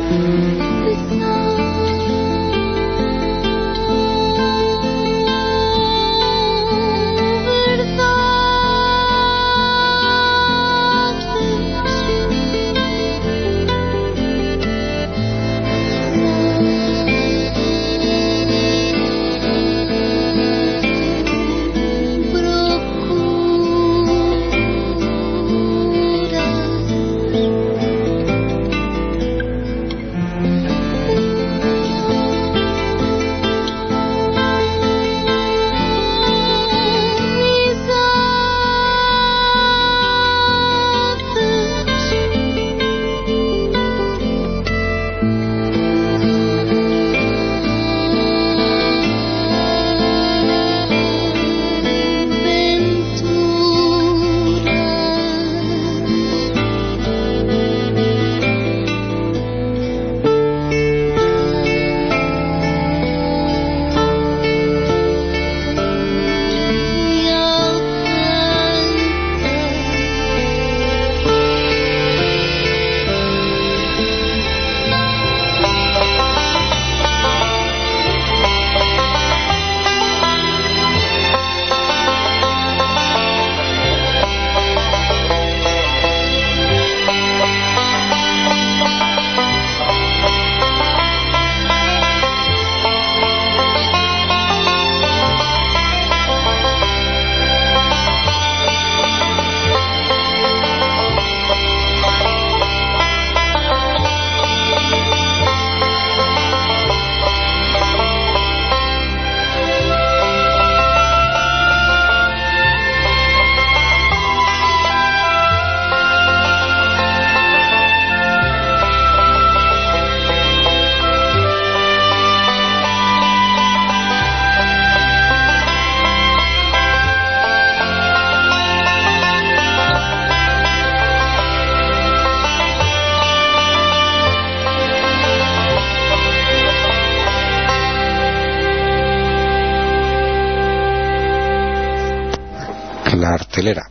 La Artelera.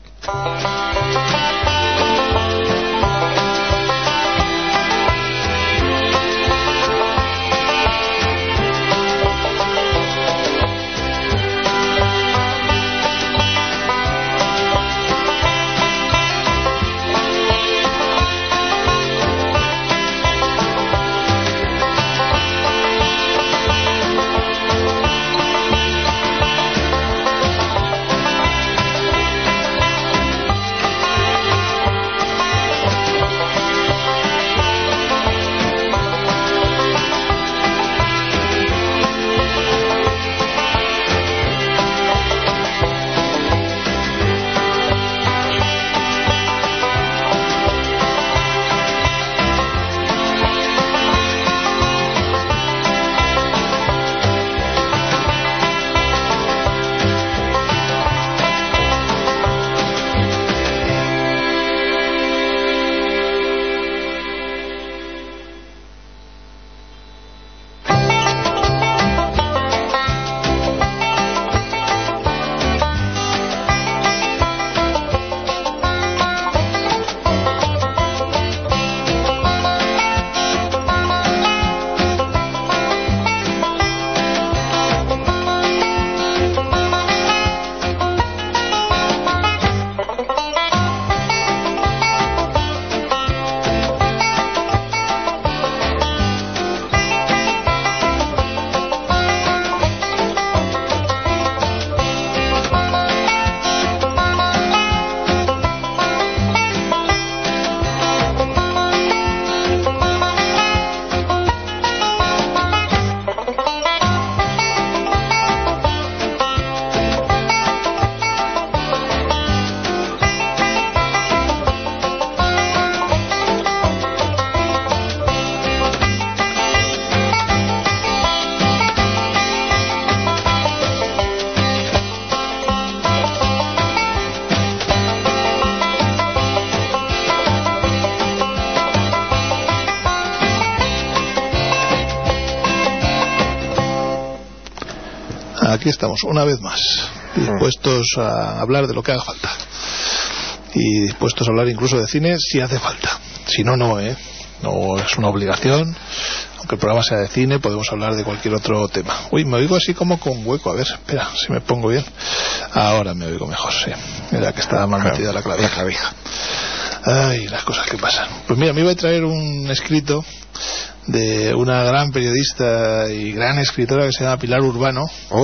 Aquí estamos, una vez más, dispuestos a hablar de lo que haga falta. Y dispuestos a hablar incluso de cine si hace falta. Si no, no, no es una obligación. Aunque el programa sea de cine, podemos hablar de cualquier otro tema. Uy, me oigo así como con hueco. A ver, espera, si me pongo bien. Ahora me oigo mejor, sí. Mira que estaba mal metida la clavija. Ay, las cosas que pasan. Pues mira, me iba a traer un escrito de una gran periodista y gran escritora que se llama Pilar Urbano.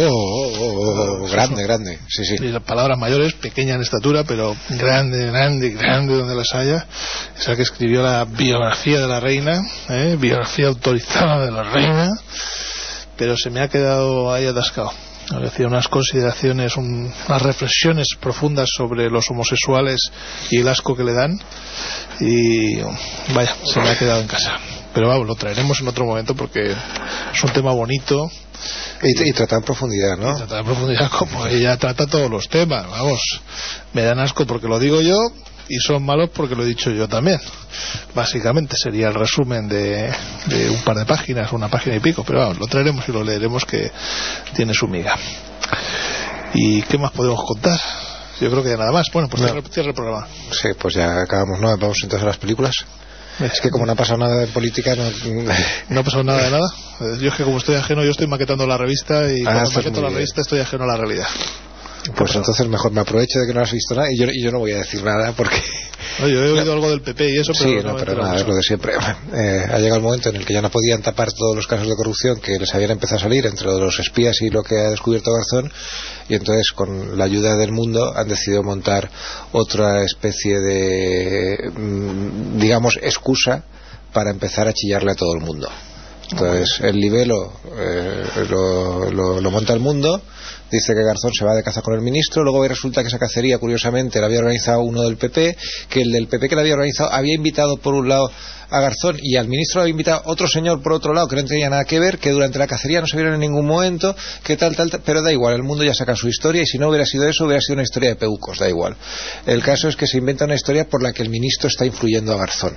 Grande, sí. Y las palabras mayores, pequeña en estatura, pero grande donde las haya. Es la que escribió la biografía de la reina, biografía autorizada de la reina, pero se me ha quedado ahí atascado. Decía unas consideraciones, unas reflexiones profundas sobre los homosexuales y el asco que le dan, y vaya, se me ha quedado en casa. Pero vamos, lo traeremos en otro momento porque es un tema bonito y trata en profundidad, ¿no? Y trata en profundidad como ella trata todos los temas. Vamos, me dan asco porque lo digo yo y son malos porque lo he dicho yo también. Básicamente sería el resumen de un par de páginas, una página y pico, pero vamos, lo traeremos y lo leeremos, que tiene su miga. ¿Y qué más podemos contar? Yo creo que ya nada más. Bueno, pues cierra el programa. Sí, pues ya acabamos, ¿no? Vamos entonces a las películas. Es que como no ha pasado nada de política, no ha pasado nada de nada. Yo es que como estoy ajeno, yo estoy maquetando la revista, y cuando maqueto la revista estoy ajeno a la realidad. Pues entonces mejor me aprovecho de que no has visto nada, y yo no voy a decir nada porque... No, yo he oído algo del PP y eso, pero... Sí, pero nada, es lo de siempre. Ha llegado el momento en el que ya no podían tapar todos los casos de corrupción que les habían empezado a salir entre los espías y lo que ha descubierto Garzón, y entonces con la ayuda del mundo han decidido montar otra especie de, digamos, excusa para empezar a chillarle a todo el mundo. Entonces el libelo lo monta el mundo, dice que Garzón se va de caza con el ministro, luego resulta que esa cacería curiosamente la había organizado uno del PP, que el del PP que la había organizado había invitado por un lado a Garzón y al ministro lo había invitado otro señor por otro lado que no tenía nada que ver, que durante la cacería no se vieron en ningún momento, que tal, pero da igual, el mundo ya saca su historia, y si no hubiera sido eso hubiera sido una historia de peucos, da igual. El caso es que se inventa una historia por la que el ministro está influyendo a Garzón.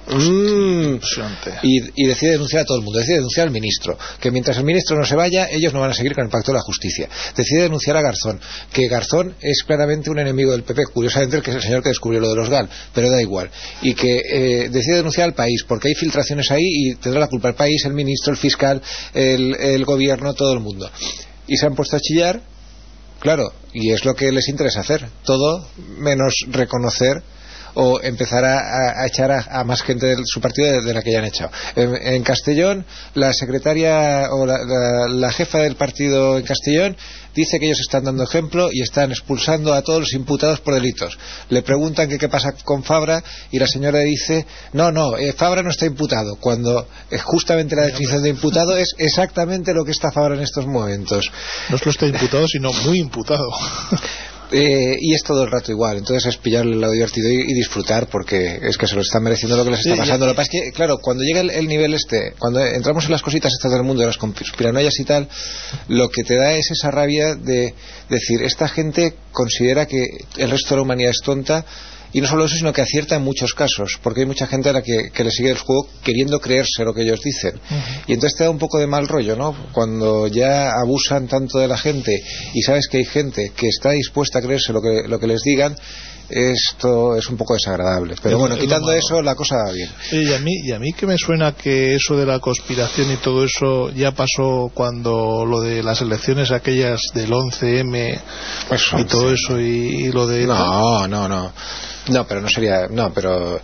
Y decide denunciar a todo el mundo, decide denunciar al ministro, que mientras el ministro no se vaya ellos no van a seguir con el pacto de la justicia, decide denunciar a Garzón, que Garzón es claramente un enemigo del PP, curiosamente el que es el señor que descubrió lo de los GAL, pero da igual, y que decide denunciar al país porque hay filtraciones ahí y tendrá la culpa el país, el ministro, el fiscal, el gobierno, todo el mundo, y se han puesto a chillar, claro, y es lo que les interesa hacer, todo menos reconocer o empezar a echar a más gente de su partido de la que ya han echado. En Castellón, la secretaria o la jefa del partido en Castellón dice que ellos están dando ejemplo y están expulsando a todos los imputados por delitos. Le preguntan que qué pasa con Fabra y la señora dice Fabra no está imputado, cuando justamente la definición de imputado es exactamente lo que está Fabra en estos momentos. No solo está imputado, sino muy imputado. Y es todo el rato igual, entonces es pillarle el lado divertido y disfrutar, porque es que se lo están mereciendo lo que les está pasando. Lo que pasa es que, claro, cuando llega el nivel cuando entramos en las cositas estas del mundo, de las conspiranoias y tal, lo que te da es esa rabia de decir, esta gente considera que el resto de la humanidad es tonta, y no solo eso, sino que acierta en muchos casos, porque hay mucha gente a la que le sigue el juego queriendo creerse lo que ellos dicen, y entonces te da un poco de mal rollo, ¿no? Cuando ya abusan tanto de la gente y sabes que hay gente que está dispuesta a creerse lo que les digan, esto es un poco desagradable, pero bueno, quitando eso la cosa va bien. Y a mí que me suena que eso de la conspiración y todo eso ya pasó cuando lo de las elecciones aquellas del 11M y todo eso, y lo de... No, pero no sería... No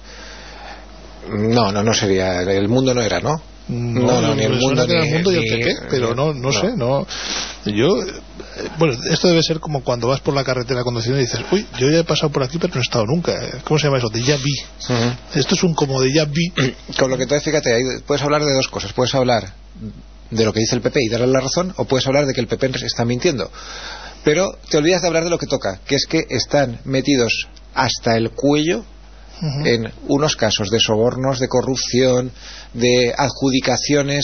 sería... El mundo no era, ¿no? No, ni el mundo ni el mundo y el PP, pero no sé, yo... Bueno, esto debe ser como cuando vas por la carretera conduciendo y dices, uy, yo ya he pasado por aquí pero no he estado nunca. ¿Cómo se llama eso? Déjà vu. Esto es un como déjà vu. Con lo que tú, fíjate, ahí puedes hablar de dos cosas. Puedes hablar de lo que dice el PP y darle la razón, o puedes hablar de que el PP está mintiendo. Pero te olvidas de hablar de lo que toca, que es que están metidos hasta el cuello en unos casos de sobornos, de corrupción, de adjudicaciones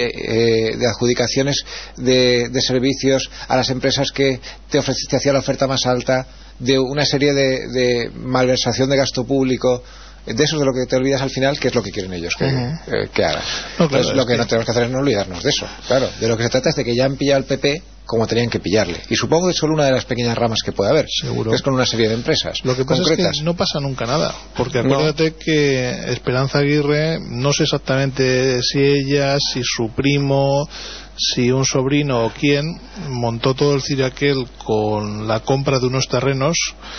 de servicios a las empresas que te hacían la oferta más alta, de una serie de malversación de gasto público. De eso es de lo que te olvidas al final, que es lo que quieren ellos que hagan. Entonces, lo que no tenemos que hacer es no olvidarnos de eso. Claro, de lo que se trata es de que ya han pillado al PP como tenían que pillarle. Y supongo que es solo una de las pequeñas ramas que puede haber. Seguro. Es con una serie de empresas Lo que pasa concretas. es que no pasa nunca nada, porque acuérdate que Esperanza Aguirre, no sé exactamente si ella, si su primo, si un sobrino o quién, montó todo el ciraquel con la compra de unos terrenos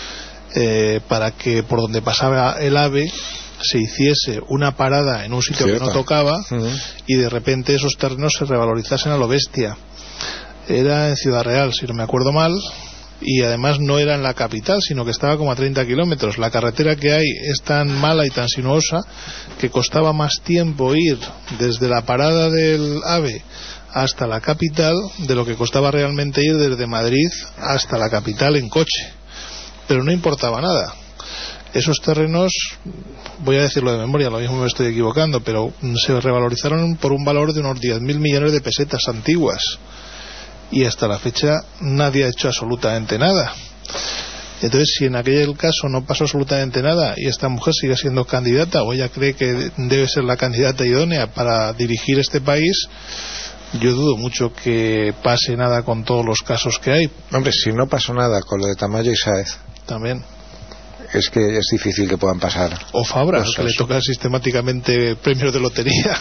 para que por donde pasaba el AVE se hiciese una parada en un sitio que no tocaba y de repente esos terrenos se revalorizasen a lo bestia. Era en Ciudad Real, si no me acuerdo mal, y además no era en la capital, sino que estaba como a 30 kilómetros. La carretera que hay es tan mala y tan sinuosa que costaba más tiempo ir desde la parada del AVE hasta la capital de lo que costaba realmente ir desde Madrid hasta la capital en coche. Pero no importaba nada. Esos terrenos, voy a decirlo de memoria, lo mismo me estoy equivocando, pero se revalorizaron por un valor de unos 10.000 millones de pesetas antiguas. Y hasta la fecha nadie ha hecho absolutamente nada. Entonces, si en aquel caso no pasó absolutamente nada y esta mujer sigue siendo candidata, o ella cree que debe ser la candidata idónea para dirigir este país, yo dudo mucho que pase nada con todos los casos que hay. Hombre, si no pasó nada con lo de Tamayo y Sáez, también es que es difícil que puedan pasar. O Fabra, que le tocan sistemáticamente premios de lotería.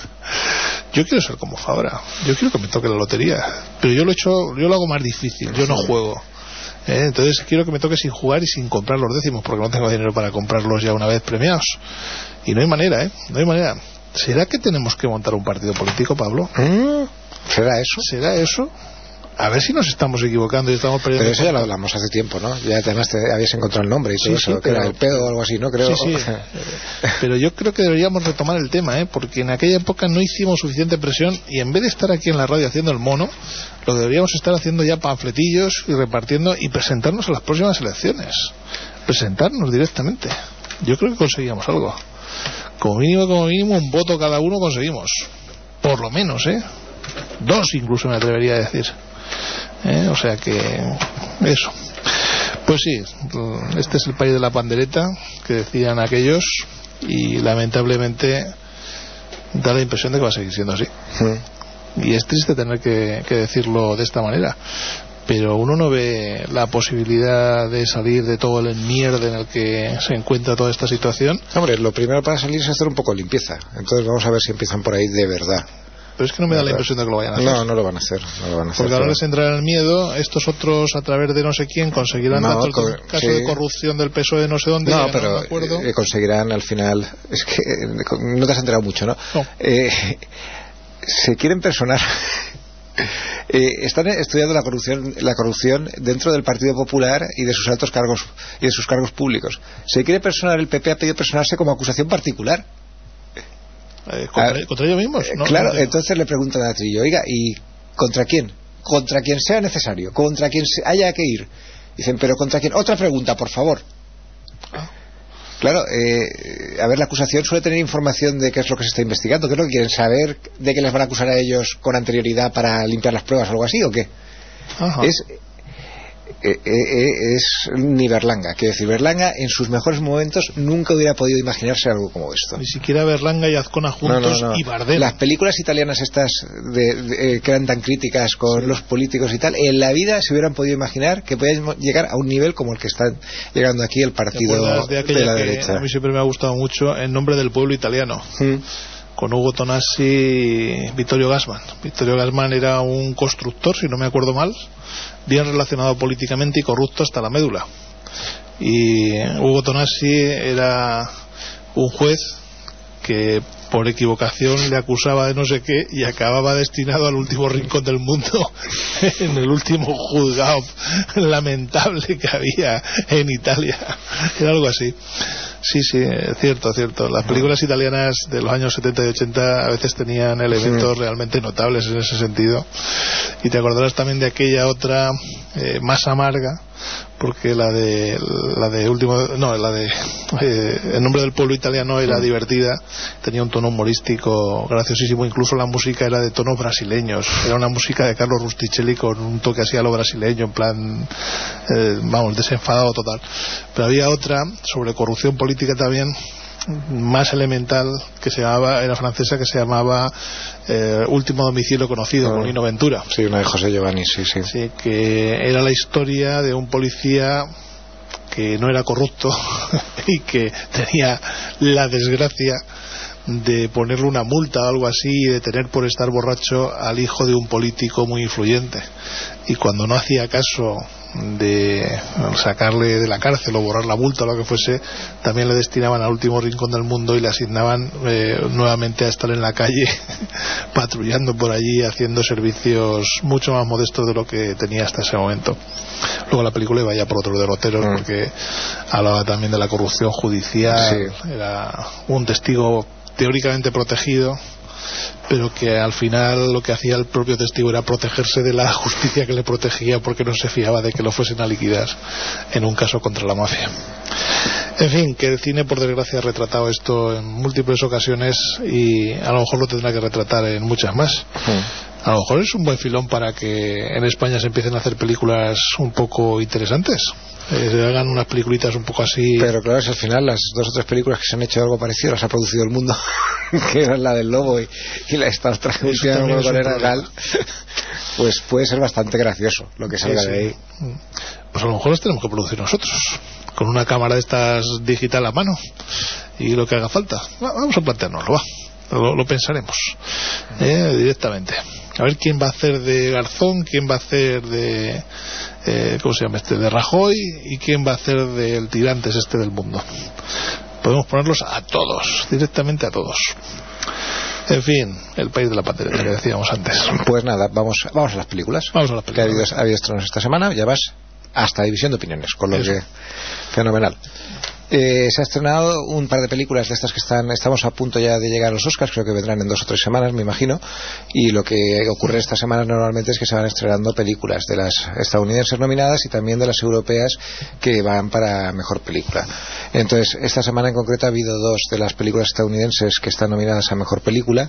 Yo quiero ser como Fabra, yo quiero que me toque la lotería, pero yo lo hago más difícil, yo no juego. Entonces quiero que me toque sin jugar y sin comprar los décimos, porque no tengo dinero para comprarlos ya una vez premiados. Y no hay manera, no hay manera. ¿Será que tenemos que montar un partido político, Pablo? ¿Será eso? ¿Será eso? A ver si nos estamos equivocando y estamos perdiendo. Pero eso ya lo hablamos hace tiempo, ¿no? Ya además te habías encontrado el nombre y todo eso, que era el pedo o algo así, ¿no? Creo. Sí. Pero yo creo que deberíamos retomar el tema, porque en aquella época no hicimos suficiente presión y en vez de estar aquí en la radio haciendo el mono, lo deberíamos estar haciendo ya panfletillos y repartiendo y presentarnos a las próximas elecciones. Presentarnos directamente. Yo creo que conseguíamos algo. Como mínimo un voto cada uno conseguimos. Por lo menos, 2 incluso me atrevería a decir. O sea que eso. Pues sí, este es el país de la pandereta que decían aquellos, y lamentablemente da la impresión de que va a seguir siendo así. Y es triste tener que decirlo de esta manera, pero uno no ve la posibilidad de salir de todo el mierda en el que se encuentra toda esta situación. Hombre, lo primero para salir es hacer un poco de limpieza. Entonces vamos a ver si empiezan por ahí de verdad. Pero es que no me da la impresión de que lo vayan a hacer. No lo van a hacer. Porque ahora les entrará el miedo. Estos otros, a través de no sé quién, conseguirán tanto el caso de corrupción del PSOE de no sé dónde. No, pero conseguirán al final. Es que no te has enterado mucho, ¿no? Se quieren personar. Están estudiando la corrupción dentro del Partido Popular y de sus altos cargos y de sus cargos públicos. Se quiere personar, el PP ha pedido personarse como acusación particular. ¿Contra ellos mismos? No, claro, entonces le preguntan a Trillo, oiga, ¿y contra quién? Contra quien sea necesario, contra quien haya que ir. Dicen, ¿pero contra quién? Otra pregunta, por favor. Claro, a ver, la acusación suele tener información de qué es lo que se está investigando. ¿Qué es lo que quieren saber? ¿De que les van a acusar a ellos con anterioridad para limpiar las pruebas o algo así, o qué? Es ni Berlanga. Quiero decir, Berlanga en sus mejores momentos nunca hubiera podido imaginarse algo como esto. Ni siquiera Berlanga y Azcona juntos. No. Y Bardem. Las películas italianas estas que eran tan críticas con los políticos y tal, en la vida se hubieran podido imaginar que podían llegar a un nivel como el que están llegando aquí el partido de la derecha. A mí siempre me ha gustado mucho En nombre del pueblo italiano. Con Ugo Tonassi y Vittorio Gassman. Vittorio Gassman era un constructor, si no me acuerdo mal, bien relacionado políticamente y corrupto hasta la médula. Y Ugo Tonassi era un juez que por equivocación le acusaba de no sé qué y acababa destinado al último rincón del mundo, en el último juzgado lamentable que había en Italia. Era algo así. Sí, cierto. Las películas italianas de los años 70 y 80 a veces tenían elementos realmente notables en ese sentido. Y te acordarás también de aquella otra más amarga, porque En nombre del pueblo italiano era divertida, tenía un tono humorístico graciosísimo, incluso la música era de tonos brasileños, era una música de Carlo Rusticelli con un toque así a lo brasileño, en plan desenfadado total. Pero había otra sobre corrupción política también, más elemental que se llamaba, era francesa, que se llamaba Último domicilio conocido, con Lino Ventura. Sí, una de José Giovanni, sí. Sí, que era la historia de un policía que no era corrupto y que tenía la desgracia de ponerle una multa o algo así y detener por estar borracho al hijo de un político muy influyente, y cuando no hacía caso de sacarle de la cárcel o borrar la multa o lo que fuese, también le destinaban al último rincón del mundo y le asignaban nuevamente a estar en la calle patrullando por allí, haciendo servicios mucho más modestos de lo que tenía hasta ese momento. Luego la película iba ya por otros derroteros, porque hablaba también de la corrupción judicial. Era un testigo teóricamente protegido, pero que al final lo que hacía el propio testigo era protegerse de la justicia que le protegía, porque no se fiaba de que lo fuesen a liquidar en un caso contra la mafia. En fin, que el cine por desgracia ha retratado esto en múltiples ocasiones, y a lo mejor lo tendrá que retratar en muchas más. A lo mejor es un buen filón para que en España se empiecen a hacer películas un poco interesantes, se hagan unas peliculitas un poco así. Pero claro, es al final las 2 o 3 películas que se han hecho algo parecido las ha producido El Mundo, que eran la del Lobo y la esta otra última con era Gal. Pues puede ser bastante gracioso lo que salga de ahí. Pues a lo mejor las tenemos que producir nosotros, con una cámara de estas digital a mano, y lo que haga falta. Vamos a planteárnoslo, lo pensaremos directamente. A ver quién va a hacer de Garzón, quién va a hacer de ¿cómo se llama de Rajoy, y quién va a hacer del Tirantes del mundo. Podemos ponerlos a todos, directamente a todos. En fin, el país de la pandereta que decíamos antes. Pues nada, vamos a las películas. Vamos a las películas. Que ha habido estrenos esta semana, ya vas hasta división de opiniones, con lo que fenomenal. Se ha estrenado un par de películas de estas que estamos a punto ya de llegar a los Oscars, creo que vendrán en 2 o 3 semanas, me imagino, y lo que ocurre esta semana normalmente es que se van estrenando películas de las estadounidenses nominadas y también de las europeas que van para mejor película. Entonces, esta semana en concreto ha habido 2 de las películas estadounidenses que están nominadas a mejor película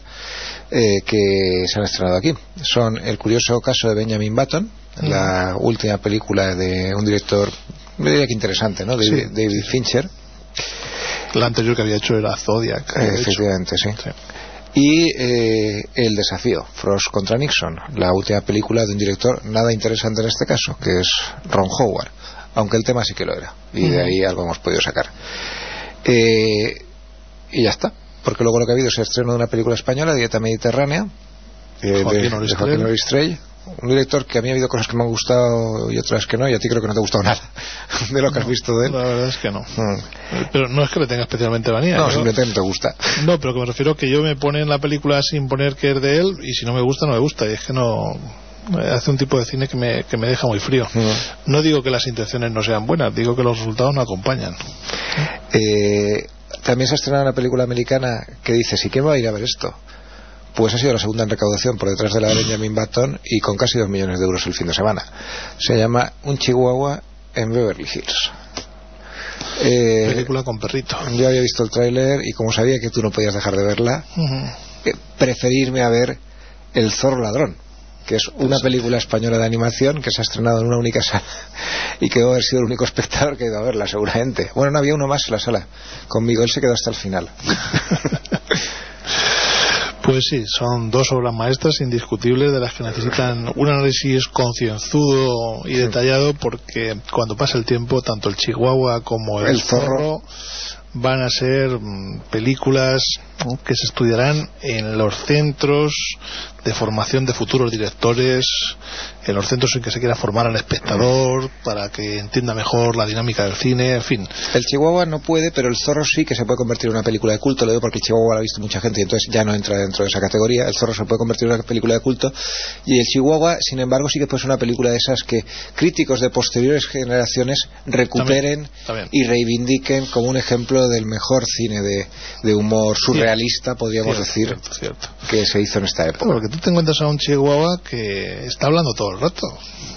que se han estrenado aquí. Son El curioso caso de Benjamin Button, la última película de un director, me diría que interesante, ¿no? David Fincher. La anterior que había hecho era Zodiac. Efectivamente, sí. Y El desafío, Frost contra Nixon, la última película de un director nada interesante en este caso, que es Ron Howard, aunque el tema sí que lo era, y de ahí algo hemos podido sacar. Y ya está, porque luego lo que ha habido es el estreno de una película española, Dieta Mediterránea, de Joaquín Oristrell, un director que a mí ha habido cosas que me han gustado y otras que no, y a ti creo que no te ha gustado nada de lo que has visto de él. La verdad es que no. Pero no es que le tenga especialmente manía. No, simplemente no te gusta. No, pero que me refiero que yo me pone en la película sin poner que es de él, y si no me gusta, no me gusta, y es que no... Hace un tipo de cine que me deja muy frío. No digo que las intenciones no sean buenas, digo que los resultados no acompañan. También se ha estrenado una película americana que dice, ¿y quién va a ir a ver esto? Pues ha sido la segunda en recaudación por detrás de la de Benjamin Button, y con casi 2 millones de euros el fin de semana. Se llama Un Chihuahua en Beverly Hills. Película con perrito. Yo había visto el tráiler y como sabía que tú no podías dejar de verla, preferí irme a ver El zorro ladrón, que es una película española de animación que se ha estrenado en una única sala y que debe haber sido el único espectador que ha ido a verla seguramente. Bueno, no había uno más en la sala conmigo, él se quedó hasta el final. Pues sí, son 2 obras maestras indiscutibles de las que necesitan un análisis concienzudo y detallado, porque cuando pasa el tiempo tanto El Chihuahua como El Zorro van a ser películas que se estudiarán en los centros de formación de futuros directores, en los centros en que se quiera formar al espectador para que entienda mejor la dinámica del cine, en fin. El Chihuahua no puede, pero El Zorro sí, que se puede convertir en una película de culto. Lo digo porque El Chihuahua lo ha visto mucha gente y entonces ya no entra dentro de esa categoría. El Zorro se puede convertir en una película de culto, y El Chihuahua, sin embargo, sí que puede ser una película de esas que críticos de posteriores generaciones recuperen también. Y reivindiquen como un ejemplo del mejor cine de humor surrealista, podríamos decir, cierto. Que se hizo en esta época. Porque tú te encuentras a un Chihuahua que está hablando todo el rato.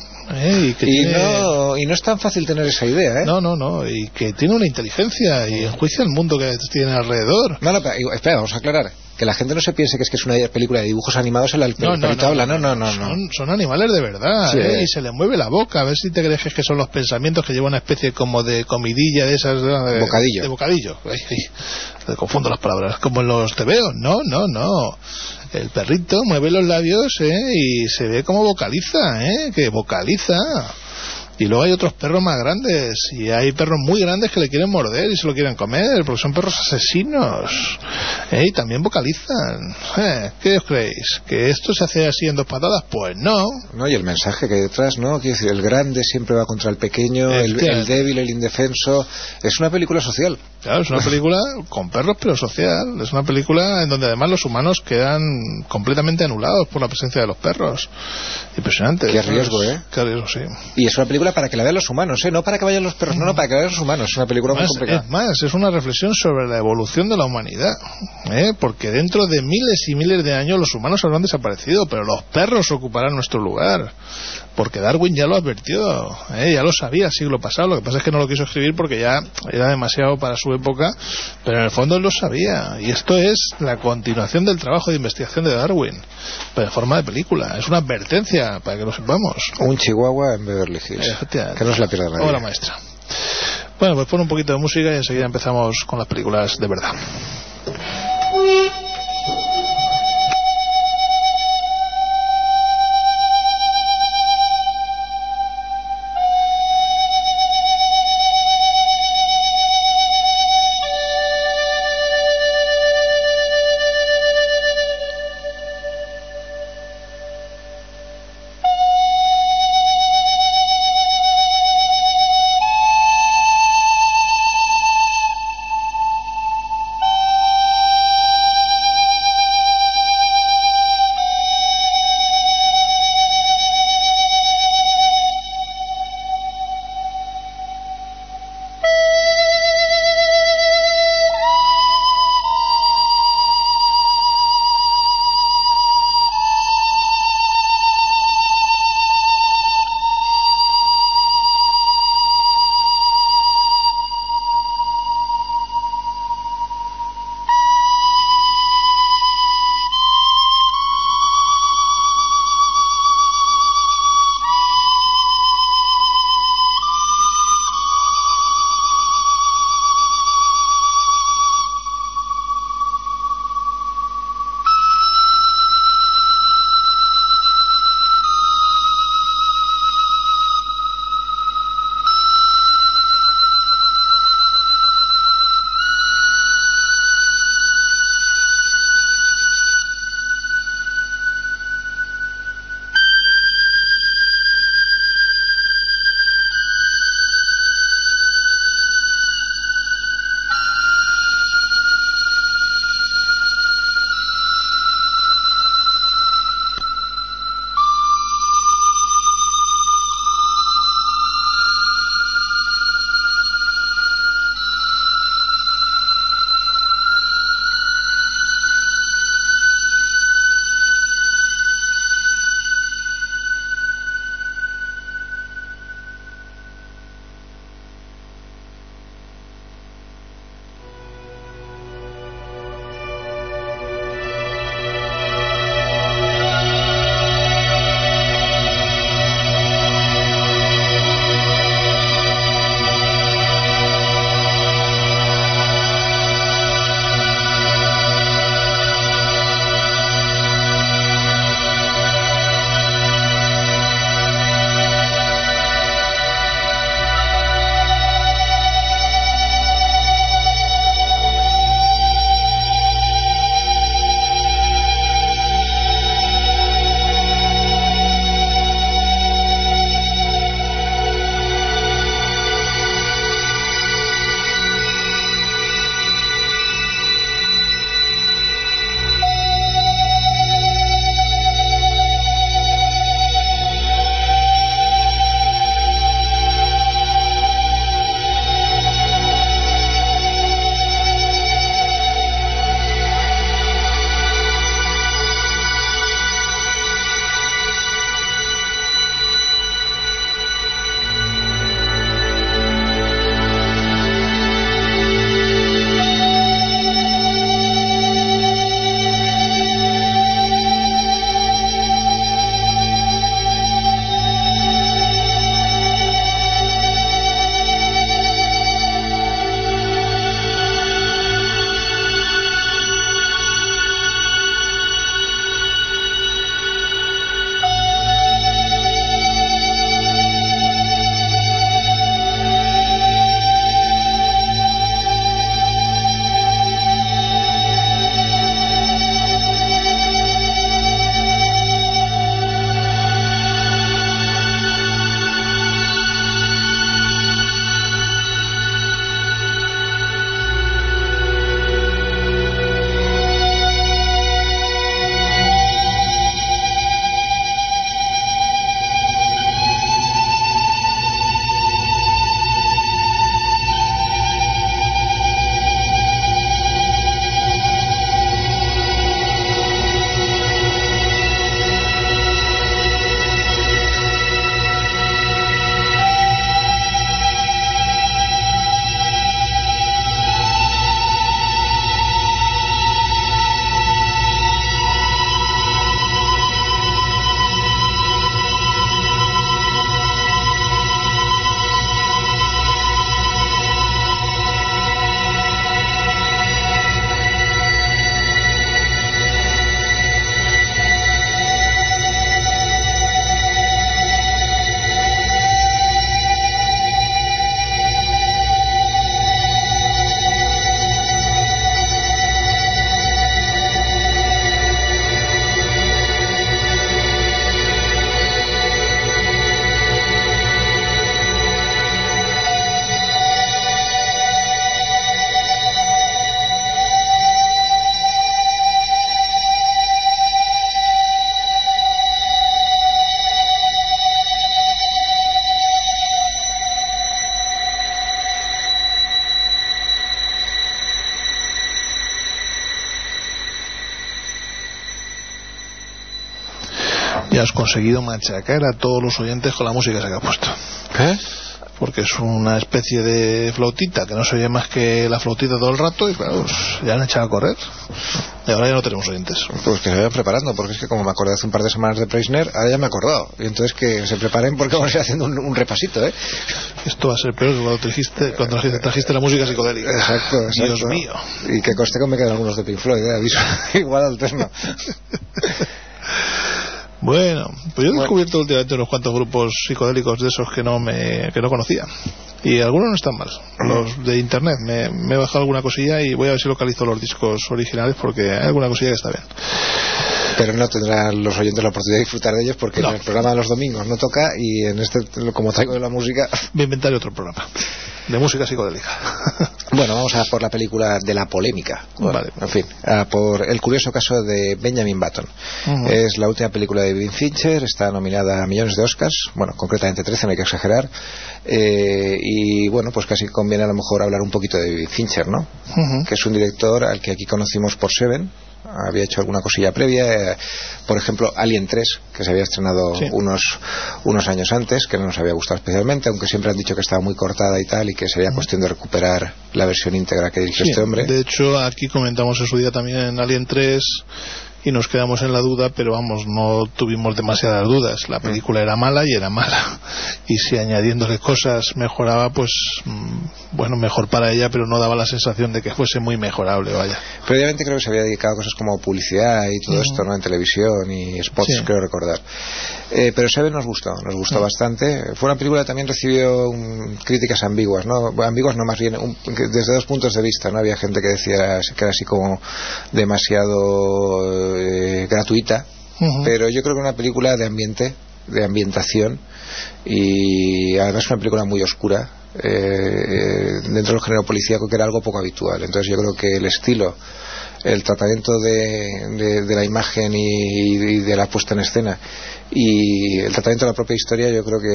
Y no es tan fácil tener esa idea, ¿eh? No, y que tiene una inteligencia y enjuicia el mundo que tiene alrededor. No, pero, espera, vamos a aclarar. que la gente no se piense que es una película de dibujos animados en la que el perrito habla. No. Son animales de verdad, sí, y se les mueve la boca. A ver si te crees que son los pensamientos, que lleva una especie como de comidilla de esas, bocadillo. De bocadillo. Te confundo las palabras, como en los tebeos. No. El perrito mueve los labios, y se ve como vocaliza, que vocaliza. Y luego hay otros perros más grandes, y hay perros muy grandes que le quieren morder y se lo quieren comer, porque son perros asesinos, y también vocalizan. ¿Qué os creéis? ¿Que esto se hace así en 2 patadas? Pues no. No, y el mensaje que hay detrás, ¿no? Quiero decir, el grande siempre va contra el pequeño, el débil, el indefenso. Es una película social. Claro, es una película con perros, pero social. Es una película en donde además los humanos quedan completamente anulados por la presencia de los perros. Impresionante. Qué riesgo, Qué riesgo, sí. Y es una película para que la vean los humanos, no para que vayan los perros, no, para que la vean los humanos. Es una película muy complicada. Es una reflexión sobre la evolución de la humanidad, porque dentro de miles y miles de años los humanos habrán desaparecido, pero los perros ocuparán nuestro lugar, porque Darwin ya lo advirtió, ya lo sabía el siglo pasado. Lo que pasa es que no lo quiso escribir porque ya era demasiado para su época, pero en el fondo él lo sabía, y esto es la continuación del trabajo de investigación de Darwin, pero en forma de película. Es una advertencia para que lo sepamos. Un chihuahua en Beverly Hills, que no se la pierda nadie. Obra maestra. Bueno, pues pon un poquito de música y enseguida empezamos con las películas de verdad. Ya has conseguido machacar a todos los oyentes con la música que ha puesto. ¿Qué? Porque es una especie de flautita que no se oye más que la flautita todo el rato y claro, pues, ya han echado a correr y ahora ya no tenemos oyentes. Pues que se vayan preparando, porque es que como me acordé hace un par de semanas de Preisner, ahora ya me he acordado, y entonces que se preparen porque vamos a ir haciendo un repasito, ¿eh? Esto va a ser peor que cuando trajiste la música psicodélica. Exacto. Dios mío. Y que conste que me quedan algunos de Pink Floyd, aviso. Igual al no. Bueno, pues yo he descubierto últimamente unos cuantos grupos psicodélicos de esos que no conocía. Y algunos no están mal. Los de internet, me he bajado alguna cosilla y voy a ver si localizo los discos originales porque hay alguna cosilla que está bien. Pero no tendrán los oyentes la oportunidad de disfrutar de ellos porque en el programa de los domingos no toca y en este, como traigo de la música... Voy a inventar otro programa de música psicodélica. Bueno, vamos a por la película de la polémica. Bueno, vale. En fin, por el curioso caso de Benjamin Button. Es la última película de David Fincher, está nominada a millones de Oscars, bueno, concretamente 13, no hay que exagerar. Y bueno, pues casi conviene a lo mejor hablar un poquito de David Fincher, ¿no? Que es un director al que aquí conocimos por Seven. Había hecho alguna cosilla previa, por ejemplo Alien 3, que se había estrenado unos años antes, que no nos había gustado especialmente, aunque siempre han dicho que estaba muy cortada y tal, y que sería cuestión de recuperar la versión íntegra que dirigió este hombre. De hecho, aquí comentamos en su día también en Alien 3 y nos quedamos en la duda, pero vamos, no tuvimos demasiadas dudas. La película era mala y era mala, y si añadiéndole cosas mejoraba, pues bueno, mejor para ella, pero no daba la sensación de que fuese muy mejorable, vaya. Previamente creo que se había dedicado a cosas como publicidad y todo esto, ¿no? En televisión y spots, creo recordar. Pero Seven nos gustó bastante. Fue una película que también recibió críticas ambiguas, ¿no? Ambiguas no, más bien desde dos puntos de vista, ¿no? Había gente que decía que era así como demasiado gratuita, pero yo creo que una película de ambiente, de ambientación, y además una película muy oscura dentro del género policíaco, que era algo poco habitual. Entonces yo creo que el estilo, el tratamiento de la imagen y de la puesta en escena y el tratamiento de la propia historia, yo creo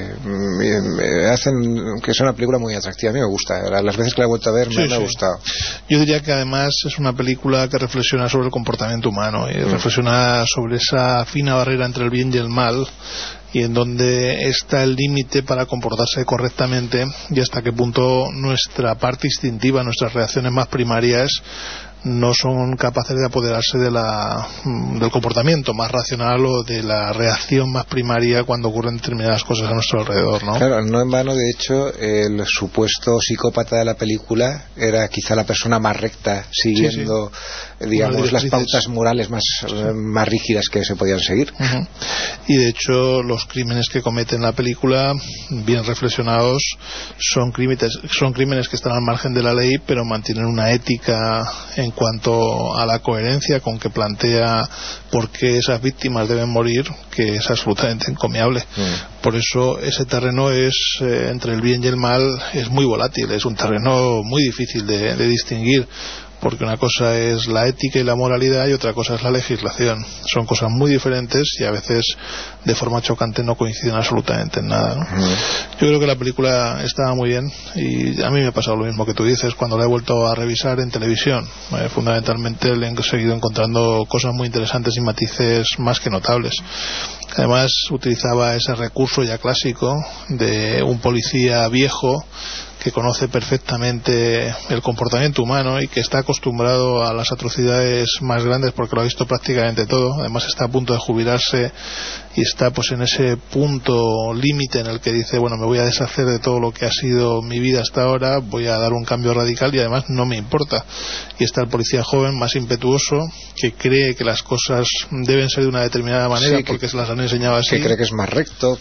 que hacen que sea una película muy atractiva. A mí me gusta, las veces que la he vuelto a ver me ha gustado. Yo diría que además es una película que reflexiona sobre el comportamiento humano y reflexiona sobre esa fina barrera entre el bien y el mal, y en donde está el límite para comportarse correctamente y hasta qué punto nuestra parte instintiva, nuestras reacciones más primarias no son capaces de apoderarse del comportamiento más racional o de la reacción más primaria cuando ocurren determinadas cosas a nuestro alrededor, ¿no? Claro, no en vano, de hecho, el supuesto psicópata de la película era quizá la persona más recta, siguiendo, digamos, las pautas morales más rígidas que se podían seguir. Y de hecho, los crímenes que comete en la película, bien reflexionados, son crímenes que están al margen de la ley, pero mantienen una ética en cuanto a la coherencia con que plantea por qué esas víctimas deben morir, que es absolutamente encomiable. Por eso ese terreno es entre el bien y el mal, es muy volátil, es un terreno muy difícil de distinguir, porque una cosa es la ética y la moralidad y otra cosa es la legislación. Son cosas muy diferentes y a veces de forma chocante no coinciden absolutamente en nada, ¿no? Yo creo que la película estaba muy bien y a mí me ha pasado lo mismo que tú dices cuando la he vuelto a revisar en televisión. Fundamentalmente le he seguido encontrando cosas muy interesantes y matices más que notables. Además utilizaba ese recurso ya clásico de un policía viejo que conoce perfectamente el comportamiento humano y que está acostumbrado a las atrocidades más grandes porque lo ha visto prácticamente todo. Además está a punto de jubilarse y está pues en ese punto límite en el que dice, bueno, me voy a deshacer de todo lo que ha sido mi vida hasta ahora, voy a dar un cambio radical y además no me importa. Y está el policía joven más impetuoso que cree que las cosas deben ser de una determinada manera porque se las han enseñado así, que cree que es más recto,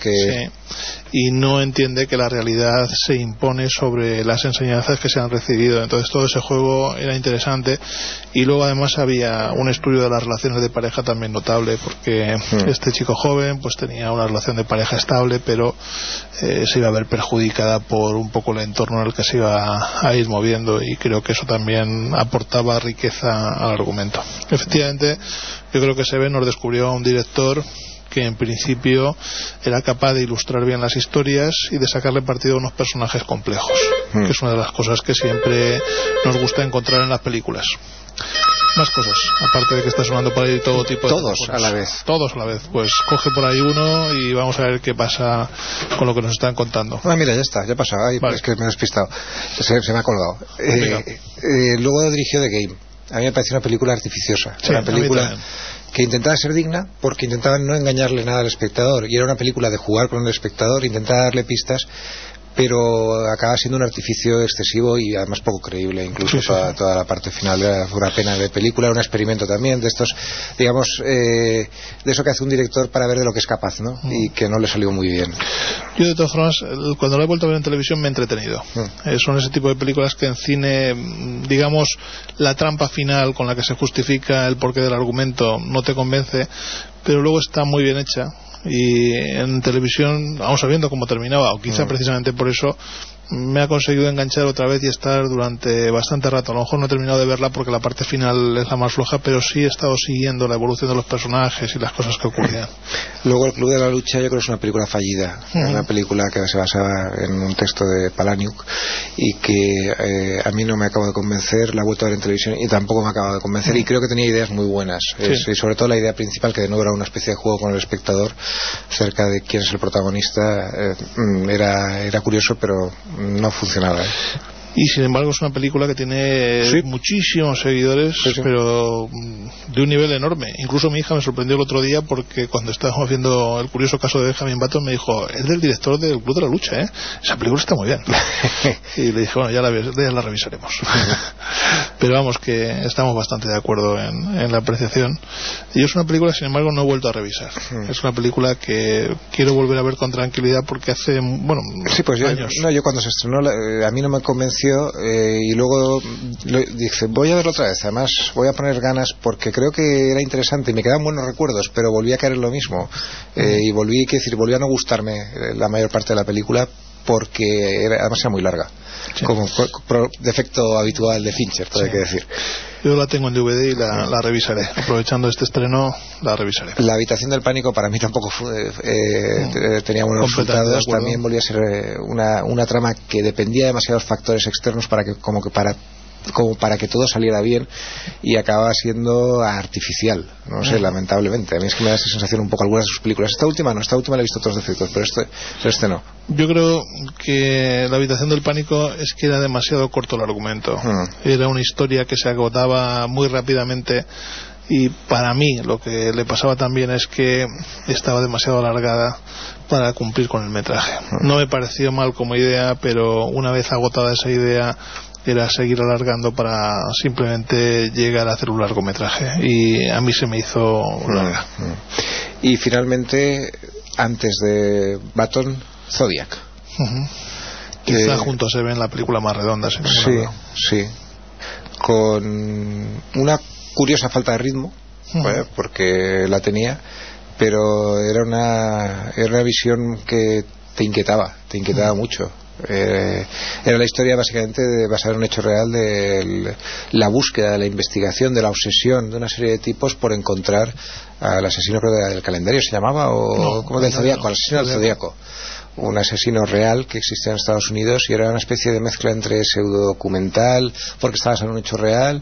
y no entiende que la realidad se impone sobre las enseñanzas que se han recibido. Entonces todo ese juego era interesante y luego además había un estudio de las relaciones de pareja también notable, porque este chico joven pues tenía una relación de pareja estable, pero se iba a ver perjudicada por un poco el entorno en el que se iba a ir moviendo, y creo que eso también aportaba riqueza al argumento. Efectivamente, yo creo que Seven nos descubrió a un director que en principio era capaz de ilustrar bien las historias y de sacarle partido a unos personajes complejos, que es una de las cosas que siempre nos gusta encontrar en las películas. Más cosas, aparte de que está sonando por ahí todo tipo de... Todos a la vez. Todos a la vez. Pues coge por ahí uno y vamos a ver qué pasa con lo que nos están contando. Mira, ya está, ya ha pasado. Vale. Es que me he despistado. Se me ha colgado. Luego dirigió The Game. A mí me pareció una película artificiosa. Sí, una película que intentaba ser digna porque intentaba no engañarle nada al espectador. Y era una película de jugar con el espectador, intentaba darle pistas, pero acaba siendo un artificio excesivo y además poco creíble, incluso toda la parte final. Era una pena de película, un experimento también de estos, digamos, de eso que hace un director para ver de lo que es capaz, ¿no? Y que no le salió muy bien. Yo de todas formas, cuando lo he vuelto a ver en televisión me he entretenido. Son ese tipo de películas que en cine, digamos, la trampa final con la que se justifica el porqué del argumento no te convence, pero luego está muy bien hecha. Y en televisión, aún sabiendo cómo terminaba, o quizá precisamente por eso, me ha conseguido enganchar otra vez y estar durante bastante rato. A lo mejor no he terminado de verla porque la parte final es la más floja, pero sí he estado siguiendo la evolución de los personajes y las cosas que ocurrían. Luego El Club de la Lucha yo creo que es una película fallida, una película que se basaba en un texto de Palahniuk y que a mí no me acaba de convencer. La he vuelto a ver en televisión y tampoco me acaba de convencer, y creo que tenía ideas muy buenas, y sobre todo la idea principal, que de nuevo era una especie de juego con el espectador acerca de quién es el protagonista. Era curioso, pero no funcionaba. Y sin embargo es una película que tiene muchísimos seguidores, pero de un nivel enorme. Incluso mi hija me sorprendió el otro día porque cuando estábamos viendo el curioso caso de Benjamin Button me dijo: es del director del Club de la Lucha, esa película está muy bien. Y le dije: bueno, ya la revisaremos. Pero vamos, que estamos bastante de acuerdo en la apreciación. Y es una película, sin embargo, no he vuelto a revisar. Es una película que quiero volver a ver con tranquilidad porque hace, años. Yo cuando se estrenó a mí no me convenció, y luego dije: voy a verlo otra vez, además voy a poner ganas porque creo que era interesante y me quedan buenos recuerdos, pero volví a caer en lo mismo, y volví a no gustarme la mayor parte de la película porque además era muy larga, como defecto habitual de Fincher, todo hay que decir. Yo la tengo en DVD y la revisaré. Aprovechando este estreno, la revisaré. La Habitación del Pánico para mí tampoco tenía buenos resultados. También volvía a ser una trama que dependía de demasiados factores externos para que todo saliera bien, y acababa siendo artificial, no sé, lamentablemente. A mí es que me da esa sensación un poco algunas de sus películas. Esta última le he visto otros defectos, pero este no. Yo creo que La Habitación del Pánico es que era demasiado corto el argumento. Era una historia que se agotaba muy rápidamente, y para mí lo que le pasaba también es que estaba demasiado alargada para cumplir con el metraje. No me pareció mal como idea, pero una vez agotada esa idea era seguir alargando para simplemente llegar a hacer un largometraje, y a mí se me hizo larga. Y finalmente, antes de Button, Zodiac. Quizá junto a Seven la película más redonda. Sí, con una curiosa falta de ritmo, porque la tenía, pero era una visión que te inquietaba mucho. Era la historia básicamente basada en un hecho real de la búsqueda, de la investigación, de la obsesión de una serie de tipos por encontrar al asesino, creo, del calendario se llamaba, del Zodíaco, al asesino del Zodíaco, un asesino real que existía en Estados Unidos, y era una especie de mezcla entre pseudo-documental, porque estaba basado en un hecho real,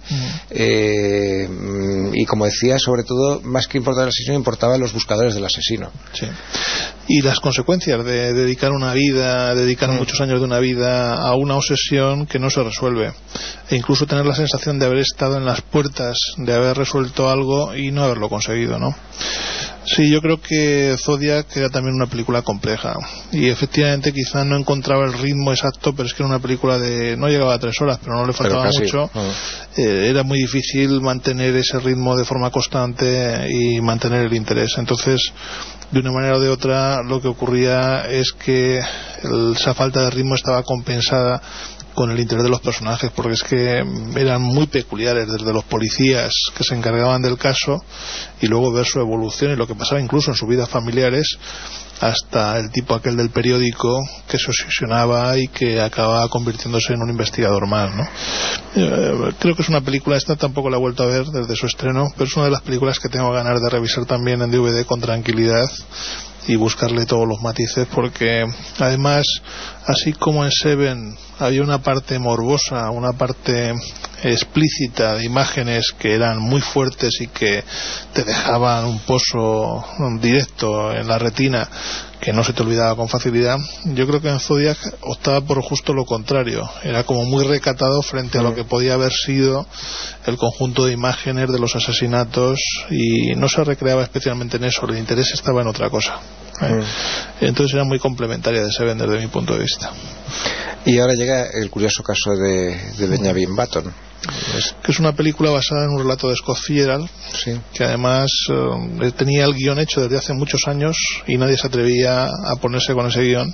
y como decía, sobre todo, más que importar el asesino, importaban los buscadores del asesino. Sí. Y las consecuencias de dedicar muchos años de una vida a una obsesión que no se resuelve, e incluso tener la sensación de haber estado en las puertas de haber resuelto algo y no haberlo conseguido, ¿no? Sí, yo creo que Zodiac era también una película compleja, y efectivamente quizá no encontraba el ritmo exacto, pero es que era una película no llegaba a 3 horas, pero no le faltaba mucho. Era muy difícil mantener ese ritmo de forma constante y mantener el interés. Entonces, de una manera o de otra, lo que ocurría es que esa falta de ritmo estaba compensada con el interés de los personajes, porque es que eran muy peculiares, desde los policías que se encargaban del caso y luego ver su evolución y lo que pasaba incluso en sus vidas familiares, hasta el tipo aquel del periódico que se obsesionaba y que acababa convirtiéndose en un investigador más, ¿no? Creo que es una película, esta tampoco la he vuelto a ver desde su estreno, pero es una de las películas que tengo ganas de revisar también en DVD con tranquilidad y buscarle todos los matices, porque además, así como en Seven había una parte morbosa, una parte explícita de imágenes que eran muy fuertes y que te dejaban un pozo directo en la retina que no se te olvidaba con facilidad. Yo creo que en Zodiac optaba por justo lo contrario, era como muy recatado frente a lo que podía haber sido el conjunto de imágenes de los asesinatos, y no se recreaba especialmente en eso, el interés estaba en otra cosa. Entonces era muy complementaria de Seven desde mi punto de vista. Y ahora llega el curioso caso de Benjamin Button, que es una película basada en un relato de Scott Fitzgerald, sí, que además tenía el guión hecho desde hace muchos años y nadie se atrevía a ponerse con ese guión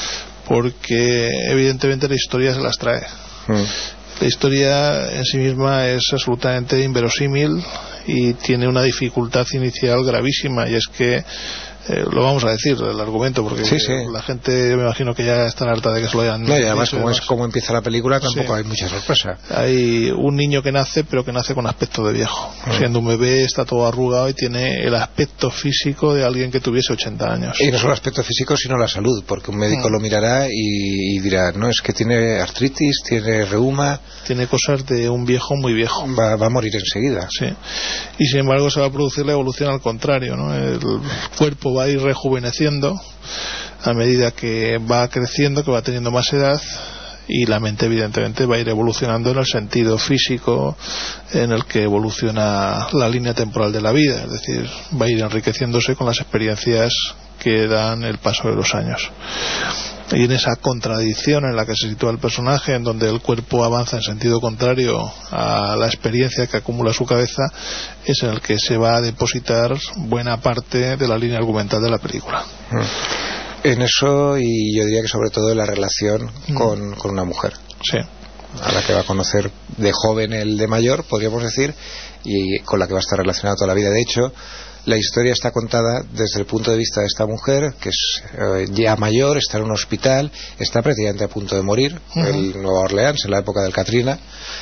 porque evidentemente la historia se las trae. La historia en sí misma es absolutamente inverosímil y tiene una dificultad inicial gravísima, y es que lo vamos a decir, el argumento, porque la gente me imagino que ya está harta de que se lo hayan dicho. Y además, como es como empieza la película, tampoco hay mucha sorpresa. Hay un niño que nace, pero que nace con aspecto de viejo. Siendo un bebé, está todo arrugado y tiene el aspecto físico de alguien que tuviese 80 años. Y no solo el aspecto físico, sino la salud, porque un médico lo mirará y dirá, no, es que tiene artritis, tiene reuma. Tiene cosas de un viejo muy viejo. Va a morir enseguida. Sí. Y sin embargo se va a producir la evolución al contrario, ¿no? El cuerpo va a ir rejuveneciendo a medida que va creciendo, que va teniendo más edad, y la mente evidentemente va a ir evolucionando en el sentido físico en el que evoluciona la línea temporal de la vida, es decir, va a ir enriqueciéndose con las experiencias que dan el paso de los años. Y en esa contradicción en la que se sitúa el personaje, en donde el cuerpo avanza en sentido contrario a la experiencia que acumula su cabeza, es en el que se va a depositar buena parte de la línea argumental de la película. En eso, y yo diría que sobre todo en la relación con una mujer, sí, a la que va a conocer de joven el de mayor, podríamos decir, y con la que va a estar relacionada toda la vida. De hecho, la historia está contada desde el punto de vista de esta mujer, que es ya mayor, está en un hospital, está prácticamente a punto de morir, en Nueva Orleans, en la época del Katrina,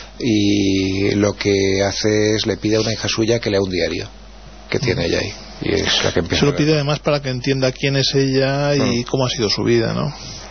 y lo que hace es le pide a una hija suya que lea un diario que tiene ella ahí, y es la que empieza. Se lo pide además para que entienda quién es ella y cómo ha sido su vida, ¿no?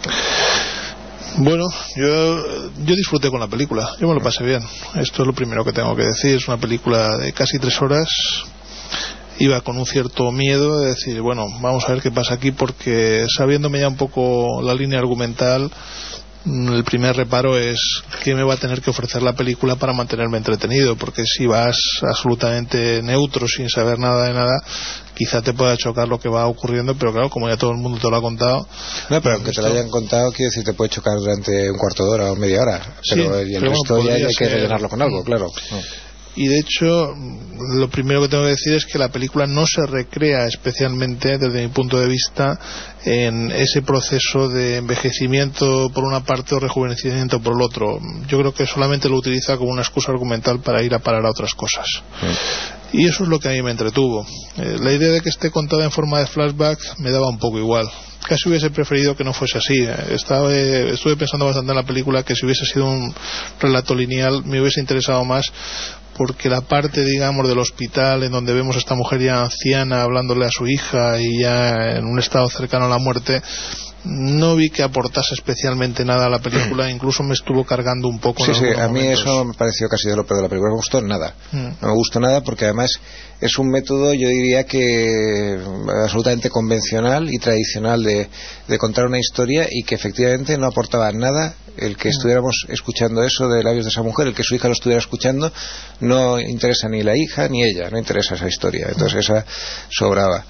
Bueno, yo disfruté con la película, yo me lo pasé bien, esto es lo primero que tengo que decir. Es una película de casi 3 horas. Iba con un cierto miedo de decir, bueno, vamos a ver qué pasa aquí, porque sabiéndome ya un poco la línea argumental, el primer reparo es qué me va a tener que ofrecer la película para mantenerme entretenido, porque si vas absolutamente neutro, sin saber nada de nada, quizá te pueda chocar lo que va ocurriendo, pero claro, como ya todo el mundo te lo ha contado. No, pero aunque te lo hayan contado, quiero decir, te puede chocar durante un cuarto de hora o media hora, pero sí, y el resto ya hay que rellenarlo con algo, claro. Y de hecho, lo primero que tengo que decir es que la película no se recrea especialmente, desde mi punto de vista, en ese proceso de envejecimiento por una parte o rejuvenecimiento por el otro. Yo creo que solamente lo utiliza como una excusa argumental para ir a parar a otras cosas. Y eso es lo que a mí me entretuvo. La idea de que esté contada en forma de flashback me daba un poco igual. Casi hubiese preferido que no fuese así. Estuve pensando bastante en la película, que si hubiese sido un relato lineal me hubiese interesado más, porque la parte, digamos, del hospital en donde vemos a esta mujer ya anciana hablándole a su hija y ya en un estado cercano a la muerte, no vi que aportase especialmente nada a la película. Incluso me estuvo cargando un poco. Sí, a mí eso me pareció casi de lo peor de la película. No me gustó nada. No me gustó nada, porque además es un método, yo diría que absolutamente convencional y tradicional de contar una historia, y que efectivamente no aportaba nada el que estuviéramos escuchando eso de labios de esa mujer. El que su hija lo estuviera escuchando, no interesa ni la hija ni ella, no interesa esa historia. Entonces esa sobraba.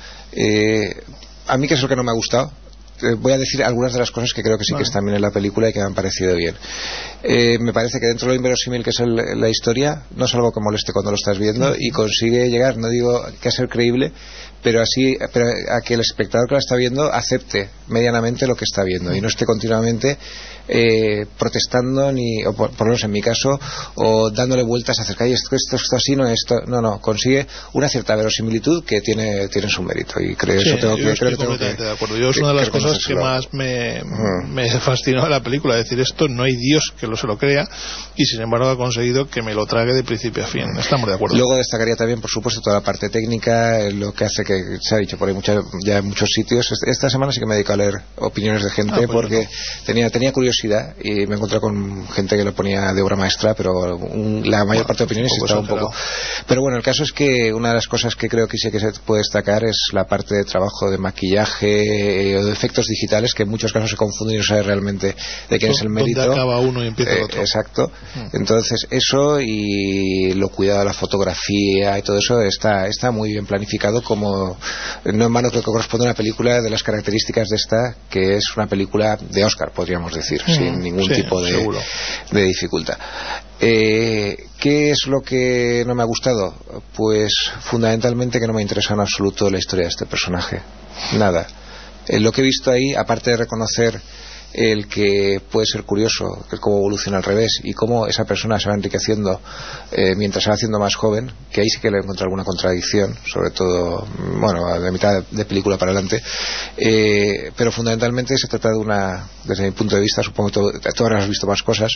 A mí, que es lo que no me ha gustado, voy a decir algunas de las cosas que creo que sí que están bien en la película y que me han parecido bien. Me parece que dentro de lo inverosímil que es la historia, no es algo que moleste cuando lo estás viendo, y consigue llegar, no digo que a ser creíble, pero a que el espectador que la está viendo acepte medianamente lo que está viendo y no esté continuamente protestando, o por lo menos en mi caso, o dándole vueltas acerca de esto así, no, consigue una cierta verosimilitud que tiene su mérito, y creo sí, eso tengo yo estoy completamente de acuerdo. Yo es una de las cosas cosas que más me fascinó de la película, es decir, esto no hay Dios que se lo crea, y sin embargo ha conseguido que me lo trague de principio a fin. Estamos de acuerdo. Luego destacaría también, por supuesto, toda la parte técnica, lo que hace que se ha dicho por ahí ya en muchos sitios. Esta semana sí que me he dedicado a leer opiniones de gente, pues porque tenía curiosidad y me encontré con gente que lo ponía de obra maestra, pero la mayor parte de opiniones estaba un poco. Pero bueno, el caso es que una de las cosas que creo que sí que se puede destacar es la parte de trabajo de maquillaje o de efectos digitales, que en muchos casos se confunden y no sabe realmente de quién es el mérito. Donde acaba uno y empieza el otro. Exacto. Entonces eso y lo cuidado de la fotografía y todo eso está muy bien planificado, como no en vano creo que corresponde a una película de las características de esta, que es una película de Oscar, podríamos decir, sin ningún tipo de dificultad. ¿Qué es lo que no me ha gustado? Pues fundamentalmente que no me interesa en absoluto la historia de este personaje, nada. Lo que he visto ahí, aparte de reconocer el que puede ser curioso, el cómo evoluciona al revés y cómo esa persona se va enriqueciendo mientras se va haciendo más joven, que ahí sí que le encontré alguna contradicción, sobre todo, bueno, de mitad de película para adelante, pero fundamentalmente se trata de desde mi punto de vista, supongo que tú habrás visto más cosas,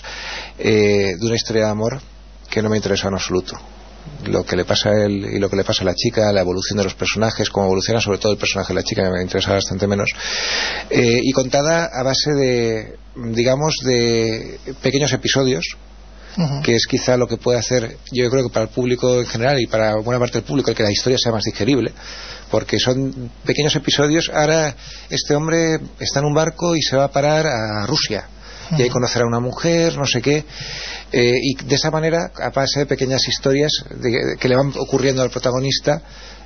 de una historia de amor que no me interesa en absoluto. Lo que le pasa a él y lo que le pasa a la chica, la evolución de los personajes, cómo evoluciona sobre todo el personaje de la chica, que me interesa bastante menos, y contada a base de, digamos, de pequeños episodios, que es quizá lo que puede hacer, yo creo que para el público en general y para buena parte del público, el que la historia sea más digerible, porque son pequeños episodios. Ahora este hombre está en un barco y se va a parar a Rusia, y ahí conocerá a una mujer, no sé qué, y de esa manera, a base de pequeñas historias que le van ocurriendo al protagonista,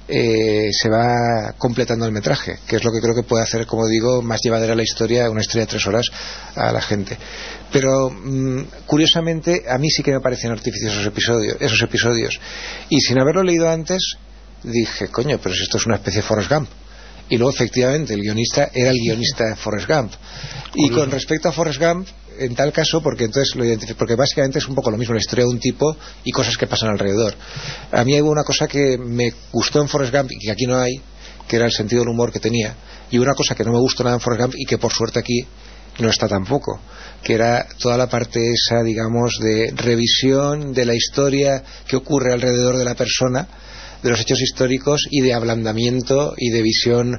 se va completando el metraje, que es lo que creo que puede hacer, como digo, más llevadera la historia, una historia de 3 horas a la gente. Pero curiosamente a mí sí que me parecen artificiosos esos episodios, y sin haberlo leído antes dije, coño, pero si esto es una especie de Forrest Gump. Y luego efectivamente el guionista era el guionista de Forrest Gump. Y con respecto a Forrest Gump, en tal caso, porque entonces lo identifico, porque básicamente es un poco lo mismo, la historia de un tipo y cosas que pasan alrededor. A mí hubo una cosa que me gustó en Forrest Gump y que aquí no hay, que era el sentido del humor que tenía, y una cosa que no me gustó nada en Forrest Gump y que por suerte aquí no está tampoco, que era toda la parte esa, digamos, de revisión de la historia que ocurre alrededor de la persona, de los hechos históricos, y de ablandamiento y de visión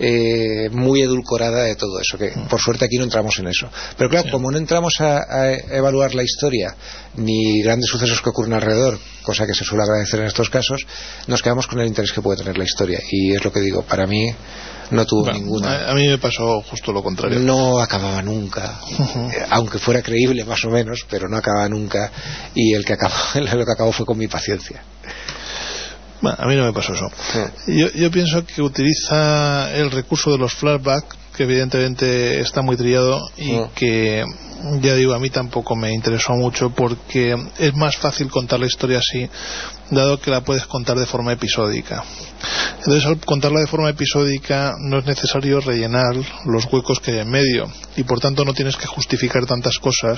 muy edulcorada de todo eso, que por suerte aquí no entramos en eso. Pero claro, como no entramos a evaluar la historia ni grandes sucesos que ocurren alrededor, cosa que se suele agradecer en estos casos, nos quedamos con el interés que puede tener la historia, y es lo que digo, para mí no tuvo ninguna. A mí me pasó justo lo contrario. No acababa nunca, aunque fuera creíble más o menos, pero no acababa nunca, y lo que acabó fue con mi paciencia. Bueno, a mí no me pasó eso. Yo pienso que utiliza el recurso de los flashbacks, que evidentemente está muy trillado y que, ya digo, a mí tampoco me interesó mucho, porque es más fácil contar la historia así, dado que la puedes contar de forma episódica. Entonces, al contarla de forma episódica no es necesario rellenar los huecos que hay en medio, y por tanto no tienes que justificar tantas cosas,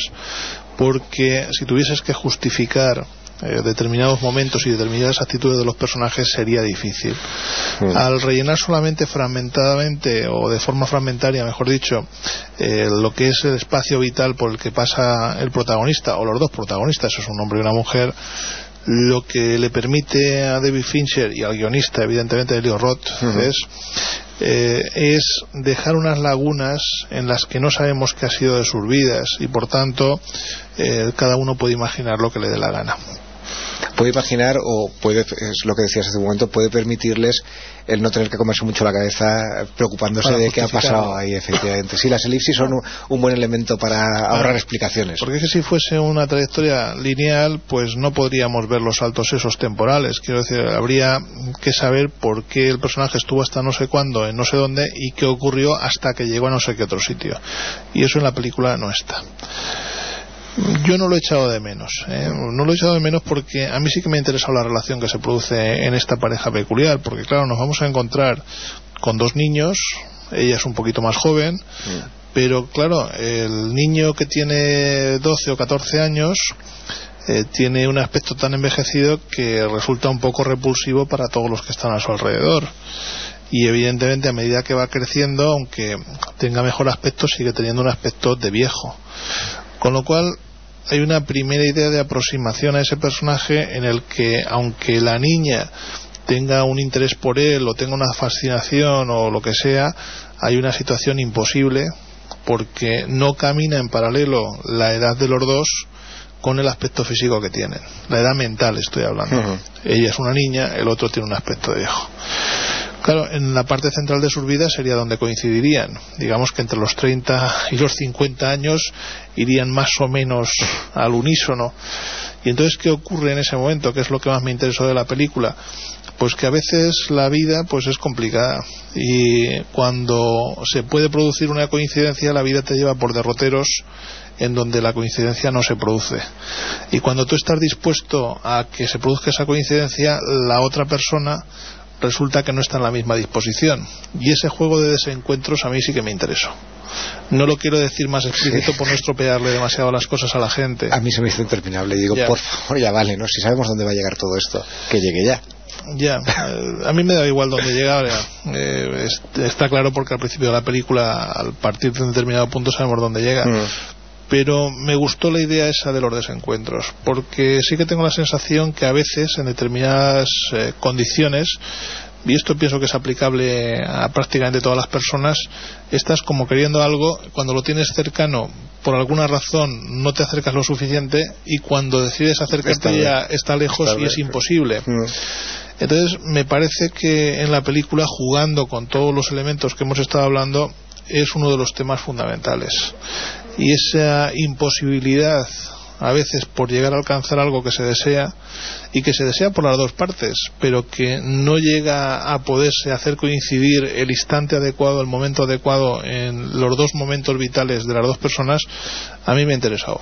porque si tuvieses que justificar determinados momentos y determinadas actitudes de los personajes sería difícil. Al rellenar solamente fragmentadamente, o de forma fragmentaria mejor dicho, lo que es el espacio vital por el que pasa el protagonista o los dos protagonistas, eso es un hombre y una mujer, lo que le permite a David Fincher y al guionista evidentemente Eli Roth es dejar unas lagunas en las que no sabemos qué ha sido de sus vidas, y por tanto cada uno puede imaginar lo que le dé la gana. Puede imaginar, o puede, es lo que decías hace un momento, puede permitirles el no tener que comerse mucho la cabeza preocupándose de qué ha pasado ahí, efectivamente. Sí, las elipsis son un buen elemento para ahorrar explicaciones. Porque es que si fuese una trayectoria lineal, pues no podríamos ver los saltos esos temporales. Quiero decir, habría que saber por qué el personaje estuvo hasta no sé cuándo, en no sé dónde, y qué ocurrió hasta que llegó a no sé qué otro sitio. Y eso en la película no está. Yo no lo he echado de menos, no lo he echado de menos porque a mí sí que me ha interesado la relación que se produce en esta pareja peculiar, porque claro, nos vamos a encontrar con dos niños, ella es un poquito más joven, pero claro, el niño que tiene 12 o 14 años tiene un aspecto tan envejecido que resulta un poco repulsivo para todos los que están a su alrededor. y evidentemente a medida que va creciendo, aunque tenga mejor aspecto, sigue teniendo un aspecto de viejo, con lo cual hay una primera idea de aproximación a ese personaje en el que, aunque la niña tenga un interés por él o tenga una fascinación o lo que sea, hay una situación imposible porque no camina en paralelo la edad de los dos con el aspecto físico que tienen, la edad mental estoy hablando. Ella es una niña, el otro tiene un aspecto de viejo. Claro, en la parte central de sus vidas sería donde coincidirían. Digamos que entre los 30 y los 50 años irían más o menos al unísono. Y entonces, ¿qué ocurre en ese momento? ¿Qué es lo que más me interesó de la película? Pues que a veces la vida pues es complicada, y cuando se puede producir una coincidencia, la vida te lleva por derroteros en donde la coincidencia no se produce, y cuando tú estás dispuesto a que se produzca esa coincidencia, la otra persona resulta que no está en la misma disposición, y ese juego de desencuentros a mí sí que me interesó. No lo quiero decir más explícito por no estropearle demasiado las cosas a la gente. A mí se me hizo interminable y digo, por favor, ya vale, ¿no? Si sabemos dónde va a llegar todo esto, que llegue ya. Ya, a mí me da igual dónde llega. Está claro, porque al principio de la película, al partir de un determinado punto, sabemos dónde llega. Pero me gustó la idea esa de los desencuentros, porque sí que tengo la sensación que a veces, en determinadas condiciones, y esto pienso que es aplicable a prácticamente todas las personas, estás como queriendo algo, cuando lo tienes cercano, por alguna razón no te acercas lo suficiente, y cuando decides acercarte ya está lejos y es imposible. Entonces me parece que en la película, jugando con todos los elementos que hemos estado hablando, es uno de los temas fundamentales, y esa imposibilidad a veces por llegar a alcanzar algo que se desea, y que se desea por las dos partes, pero que no llega a poderse hacer coincidir el instante adecuado, el momento adecuado en los dos momentos vitales de las dos personas, a mí me ha interesado.